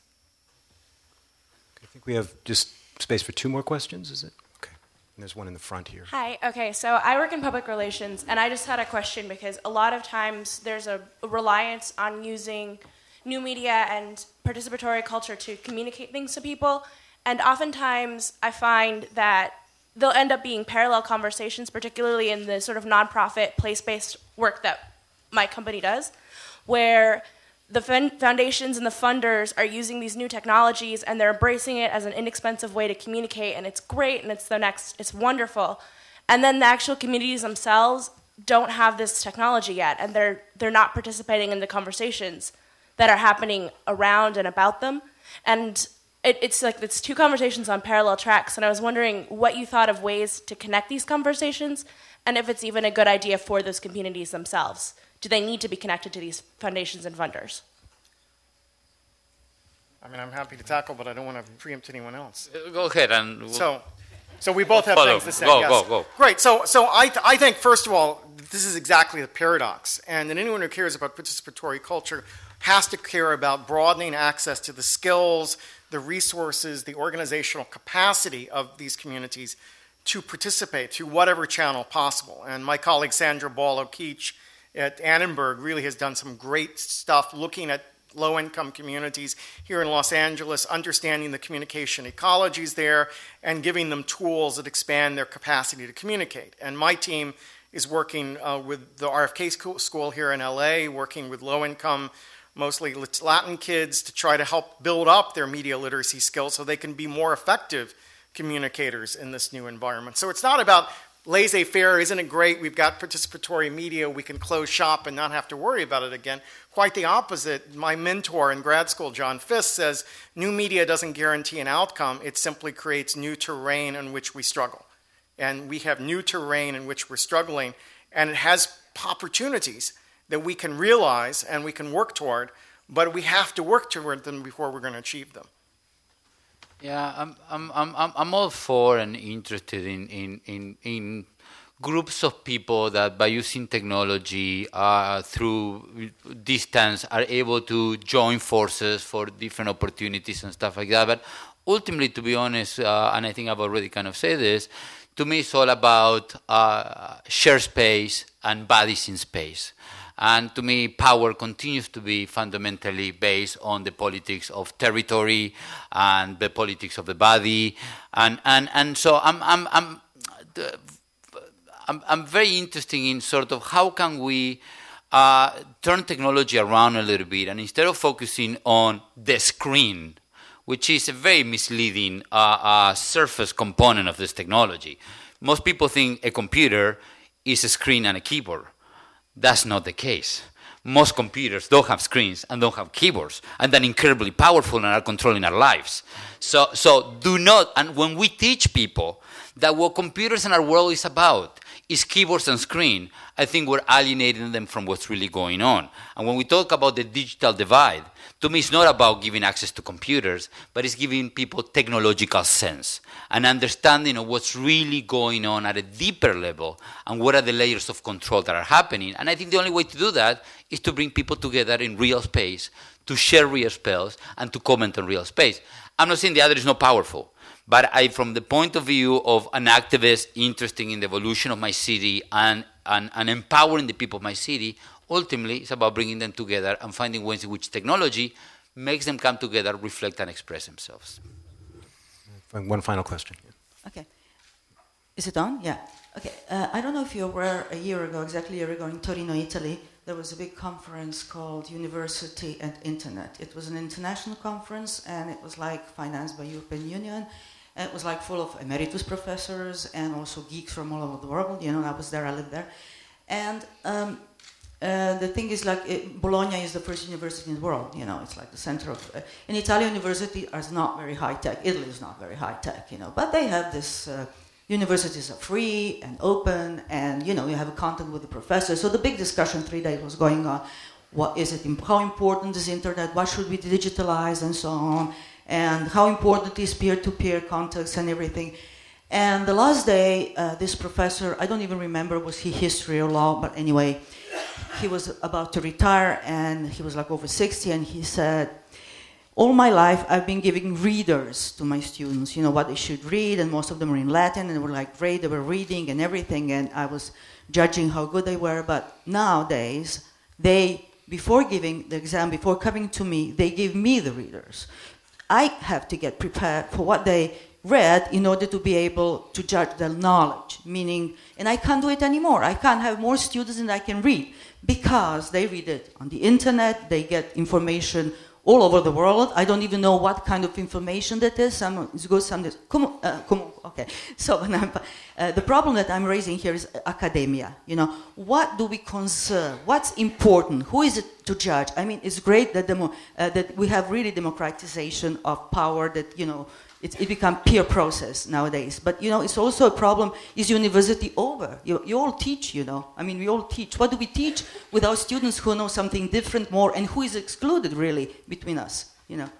I think we have just space for two more questions, is it? Okay. And there's one in the front here. Hi. Okay, so I work in public relations, and I just had a question because a lot of times there's a reliance on using new media and participatory culture to communicate things to people. And oftentimes I find that they'll end up being parallel conversations, particularly in the sort of nonprofit, place-based work that my company does, where the foundations and the funders are using these new technologies and they're embracing it as an inexpensive way to communicate, and it's great and it's the next, it's wonderful. And then the actual communities themselves don't have this technology yet, and they're they're not participating in the conversations that are happening around and about them. And it, it's like it's two conversations on parallel tracks, and I was wondering what you thought of ways to connect these conversations, and if it's even a good idea for those communities themselves. Do they need to be connected to these foundations and funders? I mean, I'm happy to tackle, but I don't want to preempt anyone else. Uh, go ahead and we'll so, so we both have follow. things to say. Go, yes. go, go. Great. So, so I, th- I think first of all, this is exactly the paradox, and that anyone who cares about participatory culture has to care about broadening access to the skills, the resources, the organizational capacity of these communities to participate through whatever channel possible. And my colleague Sandra Ball-O'Keefe at Annenberg really has done some great stuff looking at low-income communities here in Los Angeles, understanding the communication ecologies there, and giving them tools that expand their capacity to communicate. And my team is working uh, with the R F K school, school here in L A, working with low-income, mostly Latin kids, to try to help build up their media literacy skills so they can be more effective communicators in this new environment. So it's not about laissez-faire, isn't it great? We've got participatory media. We can close shop and not have to worry about it again. Quite the opposite. My mentor in grad school, John Fisk, says new media doesn't guarantee an outcome. It simply creates new terrain in which we struggle. And we have new terrain in which we're struggling. And it has opportunities that we can realize and we can work toward but we have to work toward them before we're going to achieve them. Yeah, I'm, I'm, I'm, I'm all for and interested in, in, in, in groups of people that by using technology uh, through distance are able to join forces for different opportunities and stuff like that. But ultimately, to be honest, uh, and I think I've already kind of said this, to me it's all about uh, shared space and bodies in space. And to me, power continues to be fundamentally based on the politics of territory and the politics of the body. And, and, and so I'm, I'm, I'm, I'm, I'm very interested in sort of how can we uh, turn technology around a little bit, and instead of focusing on the screen, which is a very misleading uh, uh, surface component of this technology. Most people think a computer is a screen and a keyboard. That's not the case. Most computers don't have screens and don't have keyboards, and they're incredibly powerful and are controlling our lives. So, so do not, and when we teach people that what computers and our world is about is keyboards and screen, I think we're alienating them from what's really going on. And when we talk about the digital divide, to me, it's not about giving access to computers, but it's giving people technological sense, an understanding of what's really going on at a deeper level and what are the layers of control that are happening. And I think the only way to do that is to bring people together in real space, to share real space, and to comment on real space. I'm not saying the other is not powerful, but I, from the point of view of an activist interested in the evolution of my city and, and, and empowering the people of my city, ultimately, it's about bringing them together and finding ways in which technology makes them come together, reflect, and express themselves. One final question. Okay. Is it on? Yeah. Okay. Uh, I don't know if you were a year ago, exactly a year ago, in Torino, Italy, there was a big conference called University and Internet. It was an international conference, and it was like financed by European Union. And it was like full of emeritus professors and also geeks from all over the world. You know, I was there, I lived there. And um, Uh, the thing is, like, it, Bologna is the first university in the world, you know, it's like the center of... Uh, in Italian university is not very high-tech, Italy is not very high-tech, you know, but they have this... Uh, universities are free and open, and, you know, you have a contact with the professor. So the big discussion three days was going on. What is it, how important is internet, what should we digitalize, and so on, and how important is peer-to-peer contacts and everything. And the last day, uh, this professor, I don't even remember, was he history or law, but anyway... He was about to retire, and he was like over sixty, and he said, all my life I've been giving readers to my students, you know, what they should read, and most of them were in Latin, and they were like great, they were reading and everything, and I was judging how good they were. But nowadays, they, before giving the exam, before coming to me, they give me the readers. I have to get prepared for what they read in order to be able to judge their knowledge, meaning, and I can't do it anymore. I can't have more students than I can read, because they read it on the internet, they get information all over the world. I don't even know what kind of information that is. Some is good, some is... Come on, uh, come on, okay. So uh, the problem that I'm raising here is academia. You know, what do we conserve? What's important? Who is it to judge? I mean, it's great that, demo, uh, that we have really democratization of power, that, you know, It, it becomes peer process nowadays. But, you know, it's also a problem, is university over? You, you all teach, you know. I mean, we all teach. What do we teach with our students who know something different more, and who is excluded, really, between us, you know?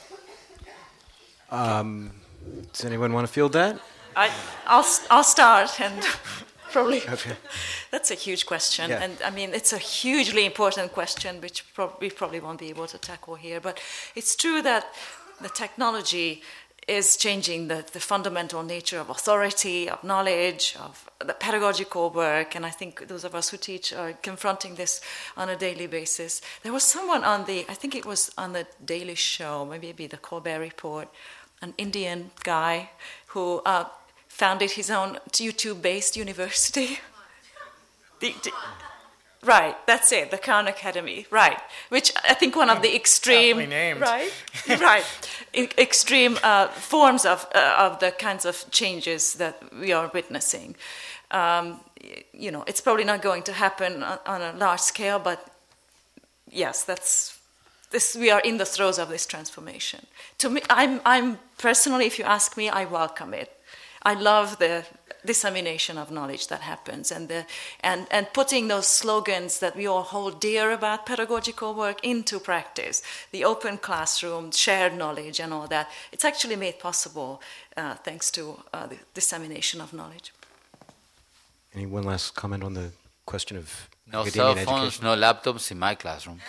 Um, does anyone want to field that? I, I'll, I'll start, and probably... Okay. That's a huge question. Yeah. And, I mean, it's a hugely important question, which pro- we probably won't be able to tackle here. But it's true that the technology is changing the, the fundamental nature of authority, of knowledge, of the pedagogical work, and I think those of us who teach are confronting this on a daily basis. There was someone on the, I think it was on the Daily Show, maybe it'd be the Colbert Report, an Indian guy who uh, founded his own YouTube-based university. the, the, Right, that's it, the Khan Academy, right. Which I think one of the extreme, named. right, right, e- extreme uh, forms of uh, of the kinds of changes that we are witnessing. Um, you know, it's probably not going to happen on, on a large scale, but yes, that's this. We are in the throes of this transformation. To me, I'm, I'm personally, if you ask me, I welcome it. I love the dissemination of knowledge that happens, and the and and putting those slogans that we all hold dear about pedagogical work into practice, the open classroom, shared knowledge, and all that. It's actually made possible uh, thanks to uh, the dissemination of knowledge. Any one last comment on the question of no academia cell and phones, education? no laptops in my classroom.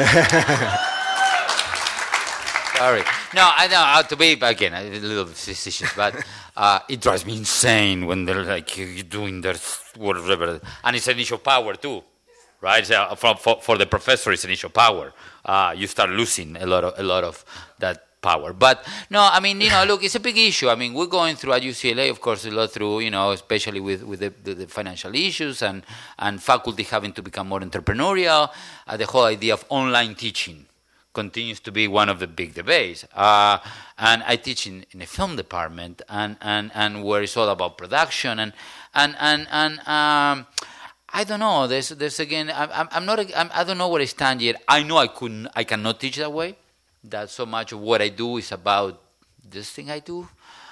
Sorry. No, I know how to be, again, a little facetious, but uh, it drives me insane when they're like doing their whatever. And it's an issue of power, too, right? So for, for, for the professor, it's an issue of power. Uh, you start losing a lot of a lot of that power. But, no, I mean, you know, look, it's a big issue. I mean, we're going through at U C L A, of course, a lot through, you know, especially with, with the, the, the financial issues and, and faculty having to become more entrepreneurial, uh, the whole idea of online teaching continues to be one of the big debates. Uh, and I teach in, in a film department, and, and, and where it's all about production. And and and, and um, I don't know. There's there's again. I'm I'm not. I'm, I don't know where I stand yet. I know I couldn't. I cannot teach that way. That so much of what I do is about this thing I do.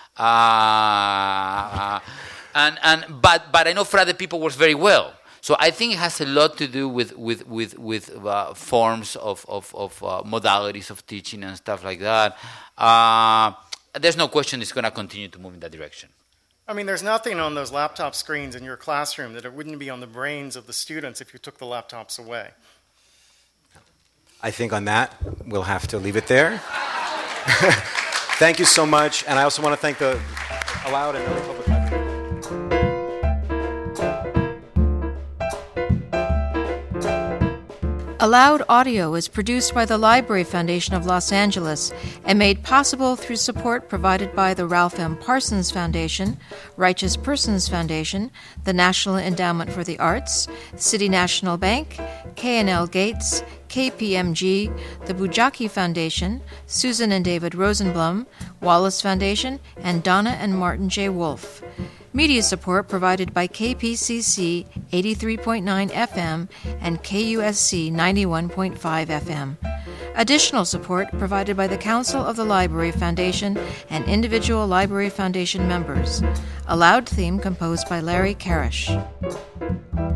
Uh, and and but but I know for other people works very well. So I think it has a lot to do with with with, with uh, forms of of, of uh, modalities of teaching and stuff like that. Uh, there's no question it's going to continue to move in that direction. I mean, there's nothing on those laptop screens in your classroom that it wouldn't be on the brains of the students if you took the laptops away. I think on that, we'll have to leave it there. Thank you so much. And I also want to thank the Allowed and Early Public Library. Allowed Audio is produced by the Library Foundation of Los Angeles and made possible through support provided by the Ralph M. Parsons Foundation, Righteous Persons Foundation, the National Endowment for the Arts, City National Bank, K and L Gates, K P M G, the Bujaki Foundation, Susan and David Rosenblum, Wallace Foundation, and Donna and Martin J. Wolfe. Media support provided by K P C C eighty-three point nine F M and K U S C ninety-one point five F M. Additional support provided by the Council of the Library Foundation and individual Library Foundation members. Allowed theme composed by Larry Karish.